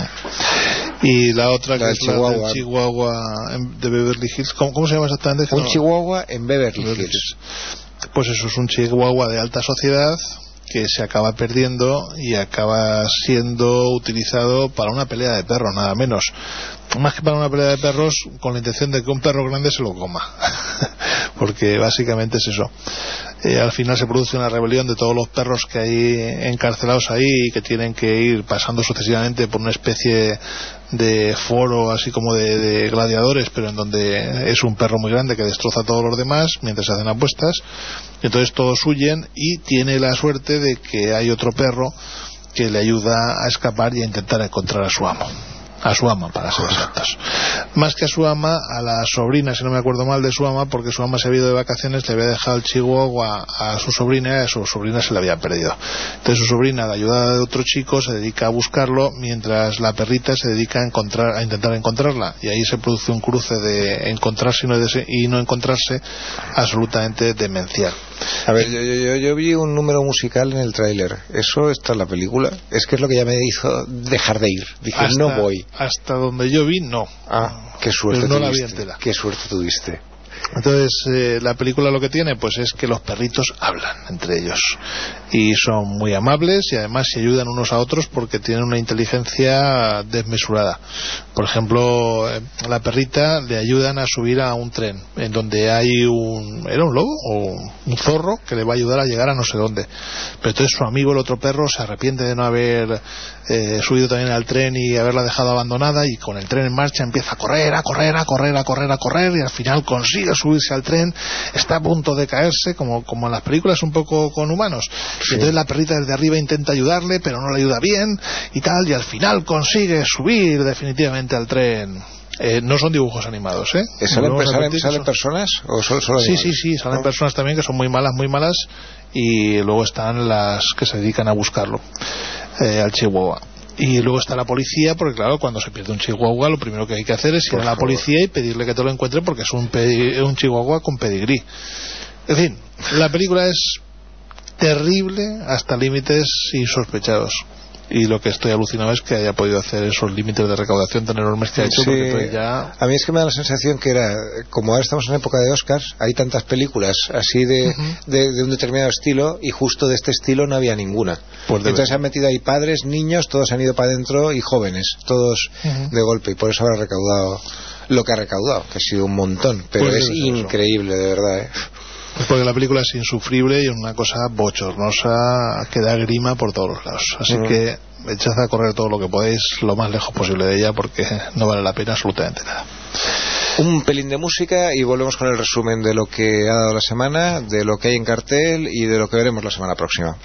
Y la otra, que es la del Chihuahua de Beverly Hills, ¿cómo se llama exactamente? Un Chihuahua en Beverly Hills. Pues eso es un Chihuahua de alta sociedad que se acaba perdiendo y acaba siendo utilizado para una pelea de perros, nada menos. Más que para una pelea de perros, con la intención de que un perro grande se lo coma. Porque básicamente es eso. Al final se produce una rebelión de todos los perros que hay encarcelados ahí y que tienen que ir pasando sucesivamente por una especie de foro así como de gladiadores, pero en donde es un perro muy grande que destroza a todos los demás mientras se hacen apuestas. Entonces todos huyen, y tiene la suerte de que hay otro perro que le ayuda a escapar y a intentar encontrar a su amo. A su ama, para ser exactos. Más que a su ama, a la sobrina, si no me acuerdo mal, de su ama, porque su ama se había ido de vacaciones, le había dejado el Chihuahua a su sobrina, y a su sobrina se le había perdido. Entonces su sobrina, la ayuda de otro chico, se dedica a buscarlo, mientras la perrita se dedica a intentar encontrarla. Y ahí se produce un cruce de encontrarse y no encontrarse, absolutamente demencial. A ver, yo vi un número musical en el tráiler. ¿Eso está en la película? Es que es lo que ya me hizo dejar de ir. Dije, no voy. Hasta donde yo vi, no. Qué suerte no tuviste. La vi entera. Qué suerte tuviste. Entonces la película lo que tiene pues es que los perritos hablan entre ellos y son muy amables, y además se ayudan unos a otros porque tienen una inteligencia desmesurada. Por ejemplo, la perrita le ayudan a subir a un tren en donde hay ¿era un lobo o un zorro que le va a ayudar a llegar a no sé dónde? Pero entonces su amigo, el otro perro, se arrepiente de no haber subido también al tren y haberla dejado abandonada, y con el tren en marcha empieza a correr, y al final consigue subirse al tren, está a punto de caerse, como en las películas un poco con humanos. Sí. Entonces la perrita desde arriba intenta ayudarle, pero no le ayuda bien y tal, y al final consigue subir definitivamente al tren. No son dibujos animados, ¿Salen personas o solo sí, salen personas también que son muy malas, y luego están las que se dedican a buscarlo, al Chihuahua. Y luego está la policía, porque claro, cuando se pierde un chihuahua, lo primero que hay que hacer es ir a la policía y pedirle que te lo encuentre, porque es un chihuahua con pedigrí. En fin, la película es terrible hasta límites insospechados. Y lo que estoy alucinado es que haya podido hacer esos límites de recaudación tan enormes que ha hecho. Sí, porque ya... A mí es que me da la sensación que como ahora estamos en época de Oscars, hay tantas películas así de un determinado estilo, y justo de este estilo no había ninguna. Entonces han metido ahí padres, niños, todos han ido para adentro, y jóvenes, todos de golpe, y por eso habrá recaudado lo que ha recaudado, que ha sido un montón, pero pues es increíble, de verdad. Pues porque la película es insufrible y es una cosa bochornosa que da grima por todos los lados. Así que echad a correr todo lo que podéis lo más lejos posible de ella, porque no vale la pena absolutamente nada. Un pelín de música y volvemos con el resumen de lo que ha dado la semana, de lo que hay en cartel y de lo que veremos la semana próxima.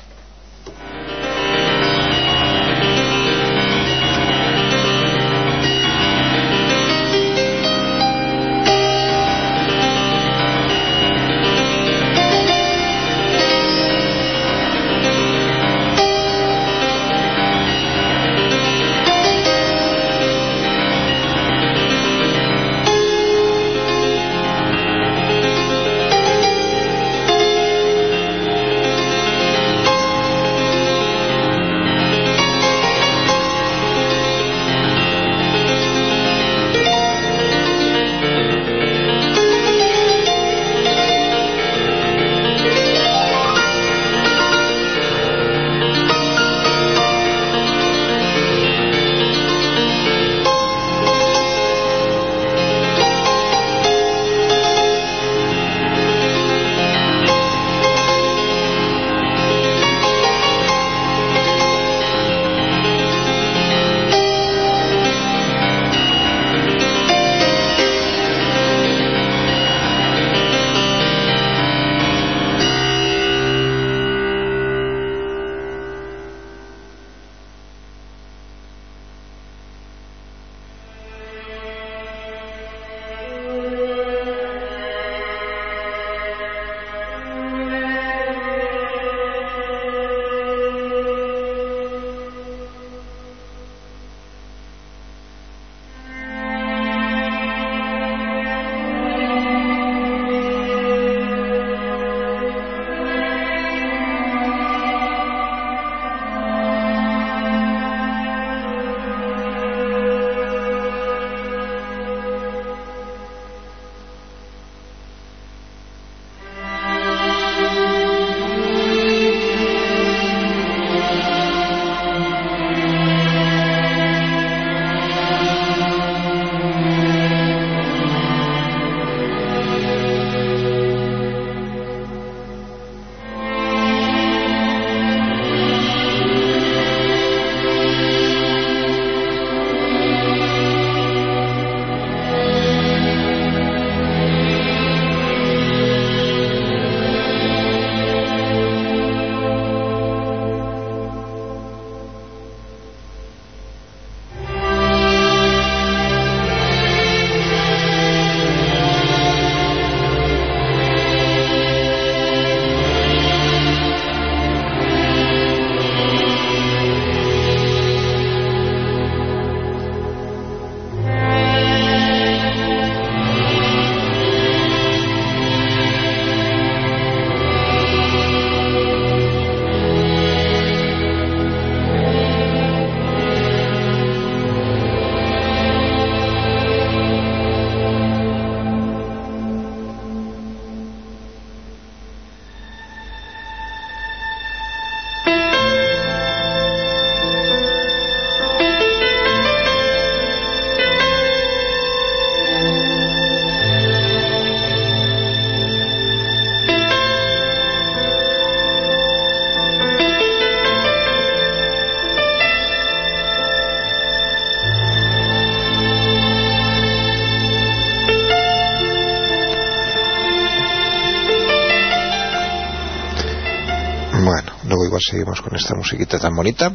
Luego igual seguimos con esta musiquita tan bonita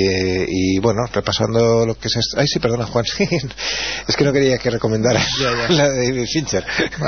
y bueno, repasando lo que es esto. Ay, sí, perdona, Juan. Es que no quería que recomendaras la de David Fincher.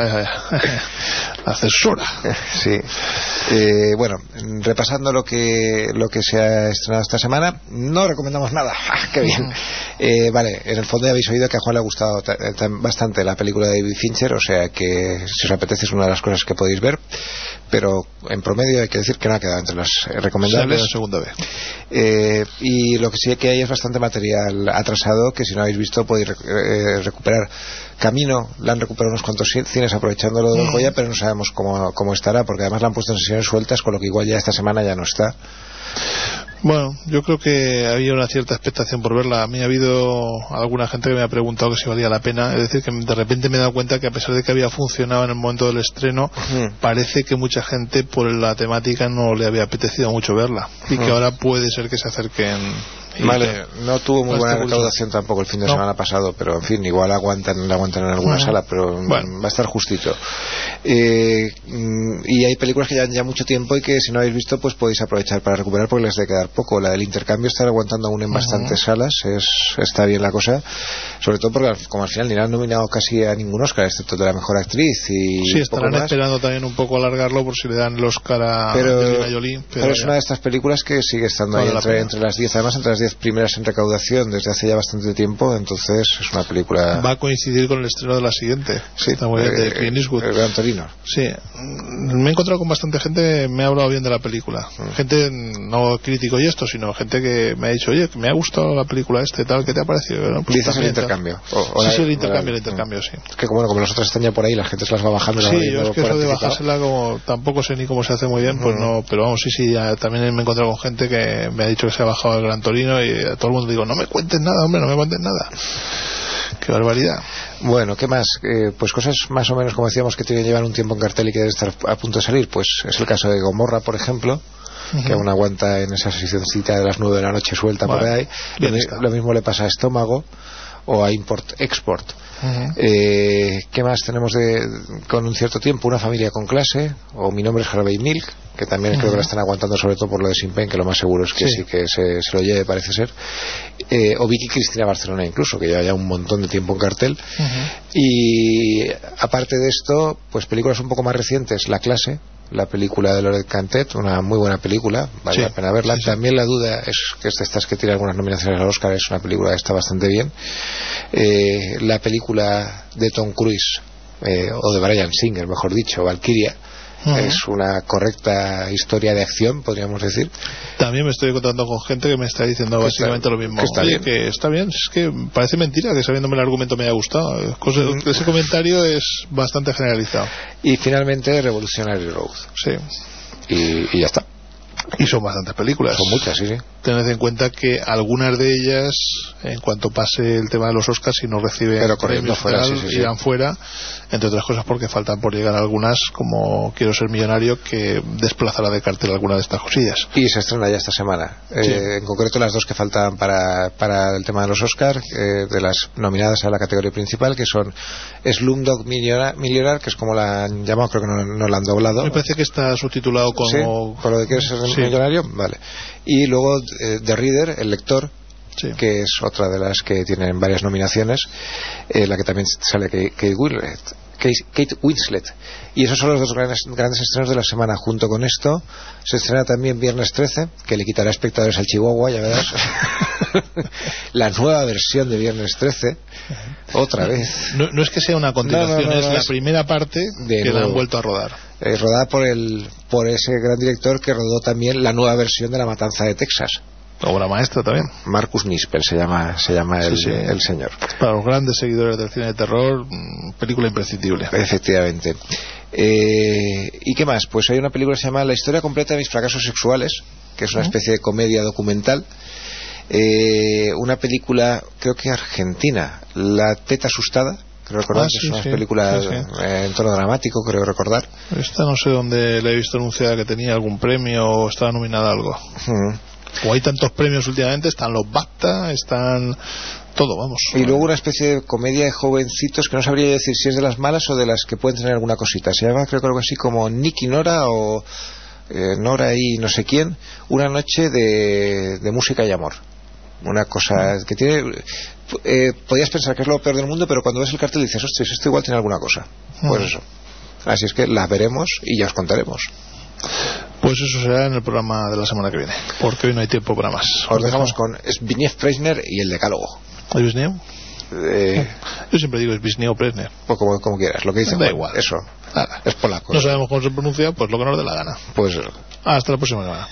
La censura. Sí. Bueno, repasando lo que se ha estrenado esta semana, no recomendamos nada. ¡Qué bien! Vale, en el fondo ya habéis oído que a Juan le ha gustado bastante la película de David Fincher, o sea que si os apetece es una de las cosas que podéis ver, pero en promedio hay que decir que no ha quedado entre las recomendables. Sí, segunda vez. Y lo que sí que hay es bastante material atrasado que si no habéis visto podéis recuperar. Camino la han recuperado unos cuantos cines aprovechando lo del Goya, pero no sabemos cómo estará, porque además la han puesto en sesiones sueltas, con lo que igual ya esta semana ya no está. Bueno, yo creo que había una cierta expectación por verla. A mí ha habido alguna gente que me ha preguntado que si valía la pena. Es decir, que de repente me he dado cuenta que a pesar de que había funcionado en el momento del estreno, parece que mucha gente por la temática no le había apetecido mucho verla. Y que ahora puede ser que se acerquen. Vale, no tuvo muy buena recaudación tampoco el fin de semana pasado, pero en fin, igual la aguantan en alguna sala, pero bueno, va a estar justito. Y hay películas que llevan ya mucho tiempo y que si no habéis visto pues podéis aprovechar para recuperar porque les debe quedar poco. La del Intercambio está aguantando aún en bastantes salas, está bien la cosa, sobre todo porque como al final ni la han nominado casi a ningún Oscar excepto de la mejor actriz y sí, estarán esperando también un poco alargarlo por si le dan el Oscar a Angelina Jolie, pero es una de estas películas que sigue estando ahí entre las 10, además entre las 10 primeras en recaudación desde hace ya bastante tiempo, entonces es una película... Va a coincidir con el estreno de la siguiente, sí, de Clint Eastwood. El Gran Torino. Sí, me he encontrado con bastante gente, me ha hablado bien de la película, gente no crítico y esto, sino gente que me ha dicho, oye, que me ha gustado la película tal, ¿qué te ha parecido? Bueno, pues dices el intercambio. Sí, el intercambio, sí. Es que como las otras están ya por ahí, la gente se las va bajando. Sí, yo es que eso de bajársela como tampoco sé ni cómo se hace muy bien, pues no, pero vamos, sí, ya, también me he encontrado con gente que me ha dicho que se ha bajado el Gran Torino y a todo el mundo digo, no me cuentes nada, hombre, no me cuentes nada. Qué barbaridad. Bueno, ¿qué más? Pues cosas más o menos como decíamos que tienen que llevar un tiempo en cartel y que deben estar a punto de salir, pues es el caso de Gomorra, por ejemplo, que aún aguanta en esa sesioncita de las 9 de la noche suelta por ahí. Lo mismo le pasa a Estómago o a Import-Export. ¿Qué más tenemos con un cierto tiempo? Una familia con clase, o Mi nombre es Harvey Milk, que también creo que la están aguantando sobre todo por lo de Simpen, que lo más seguro es que sí que se lo lleve, parece ser. O Vicky Cristina Barcelona incluso, que lleva ya un montón de tiempo en cartel. Y aparte de esto, pues películas un poco más recientes, La clase, la película de Loret Cantet, una muy buena película, vale la pena verla. También la duda es que es de estas que tiene algunas nominaciones al Oscar, es una película que está bastante bien. La película de Tom Cruise, o de Bryan Singer, mejor dicho, Valkyria, es una correcta historia de acción, podríamos decir. También me estoy encontrando con gente que me está diciendo básicamente lo mismo. Que está bien, es que parece mentira que sabiéndome el argumento me haya gustado. Ese comentario es bastante generalizado. Y finalmente Revolutionary Road. Sí. Y ya está. Y son bastantes películas. Son muchas, sí. Tened en cuenta que algunas de ellas, en cuanto pase el tema de los Oscars, si no reciben premios irán fuera, entre otras cosas porque faltan por llegar algunas, como Quiero ser millonario, que desplazará de cartel alguna de estas cosillas. Y se estrena ya esta semana. En concreto las dos que faltan para el tema de los Oscars, de las nominadas a la categoría principal, que son Slumdog Millionaire, que es como la han llamado, creo que no la han doblado. Me parece que está subtitulado como... Sí, con lo de Quiero ser millonario, vale. Y luego The Reader, el lector, que es otra de las que tienen varias nominaciones, la que también sale Kate Winslet. Y esos son los dos grandes estrenos de la semana. Junto con esto se estrena también Viernes 13, que le quitará espectadores al Chihuahua, ya verás. La nueva versión de Viernes 13, otra vez. No es que sea una continuación, es la primera parte que la han vuelto a rodar. Rodada por ese gran director que rodó también la nueva versión de La Matanza de Texas. Obra maestra también. Marcus Nispel se llama el señor. Para los grandes seguidores del cine de terror, película imprescindible. Efectivamente. ¿Y qué más? Pues hay una película que se llama La historia completa de mis fracasos sexuales, que es una especie de comedia documental. Una película, creo que argentina, La teta asustada, creo recordar, que es una película en tono dramático, creo recordar. Esta no sé dónde la he visto anunciada que tenía algún premio o estaba nominada a algo. O hay tantos premios últimamente, están los BAFTA, están todo, vamos. Y luego una especie de comedia de jovencitos que no sabría decir si es de las malas o de las que pueden tener alguna cosita. Se llama, creo que algo así como Nick y Nora o Nora y no sé quién, una noche de música y amor. Una cosa que tiene... podías pensar que es lo peor del mundo, pero cuando ves el cartel dices, ostras, esto igual tiene alguna cosa. Pues eso. Así es que las veremos y ya os contaremos. Pues eso será en el programa de la semana que viene, porque hoy no hay tiempo para más. Os dejamos con Zbigniew Preisner y el decálogo. ¿Es Zbigniew? Yo siempre digo Zbigniew o Preisner. Pues como quieras, lo que dicen. Da igual. Eso. Nada. Es polaco. No sabemos cómo se pronuncia, pues lo que nos dé la gana. Pues hasta la próxima semana.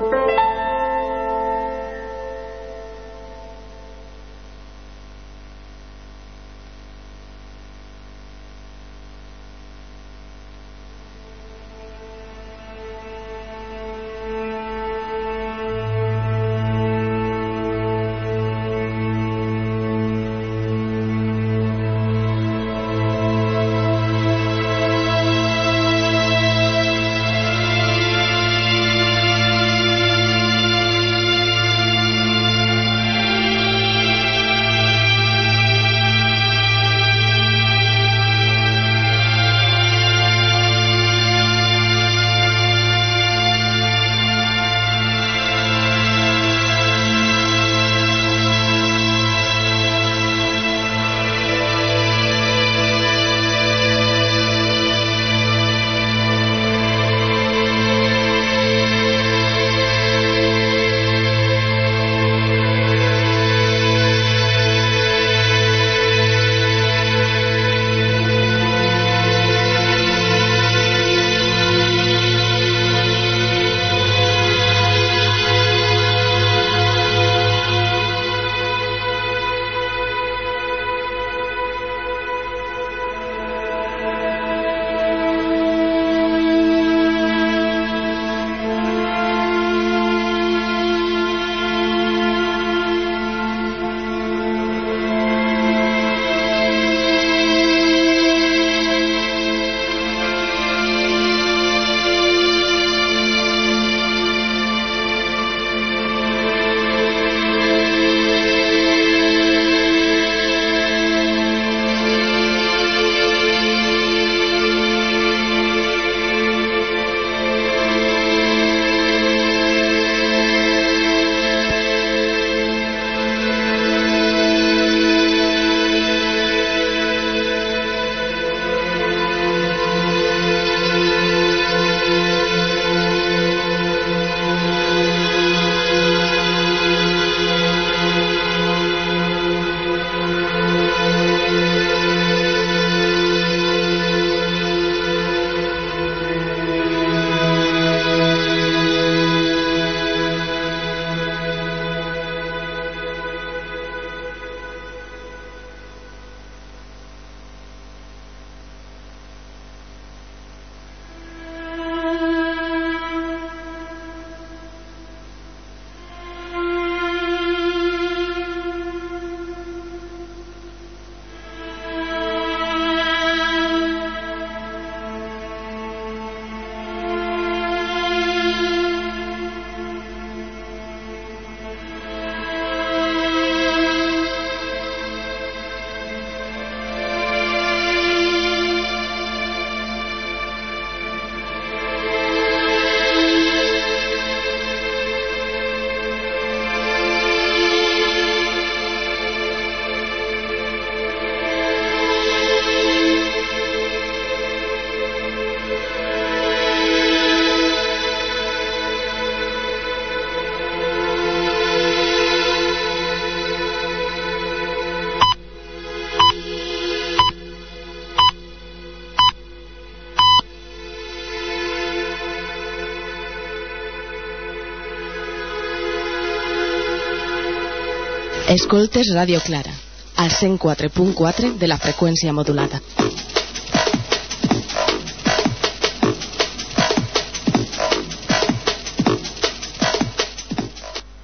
Escoltes Radio Clara, al 104.4 de la freqüència modulada.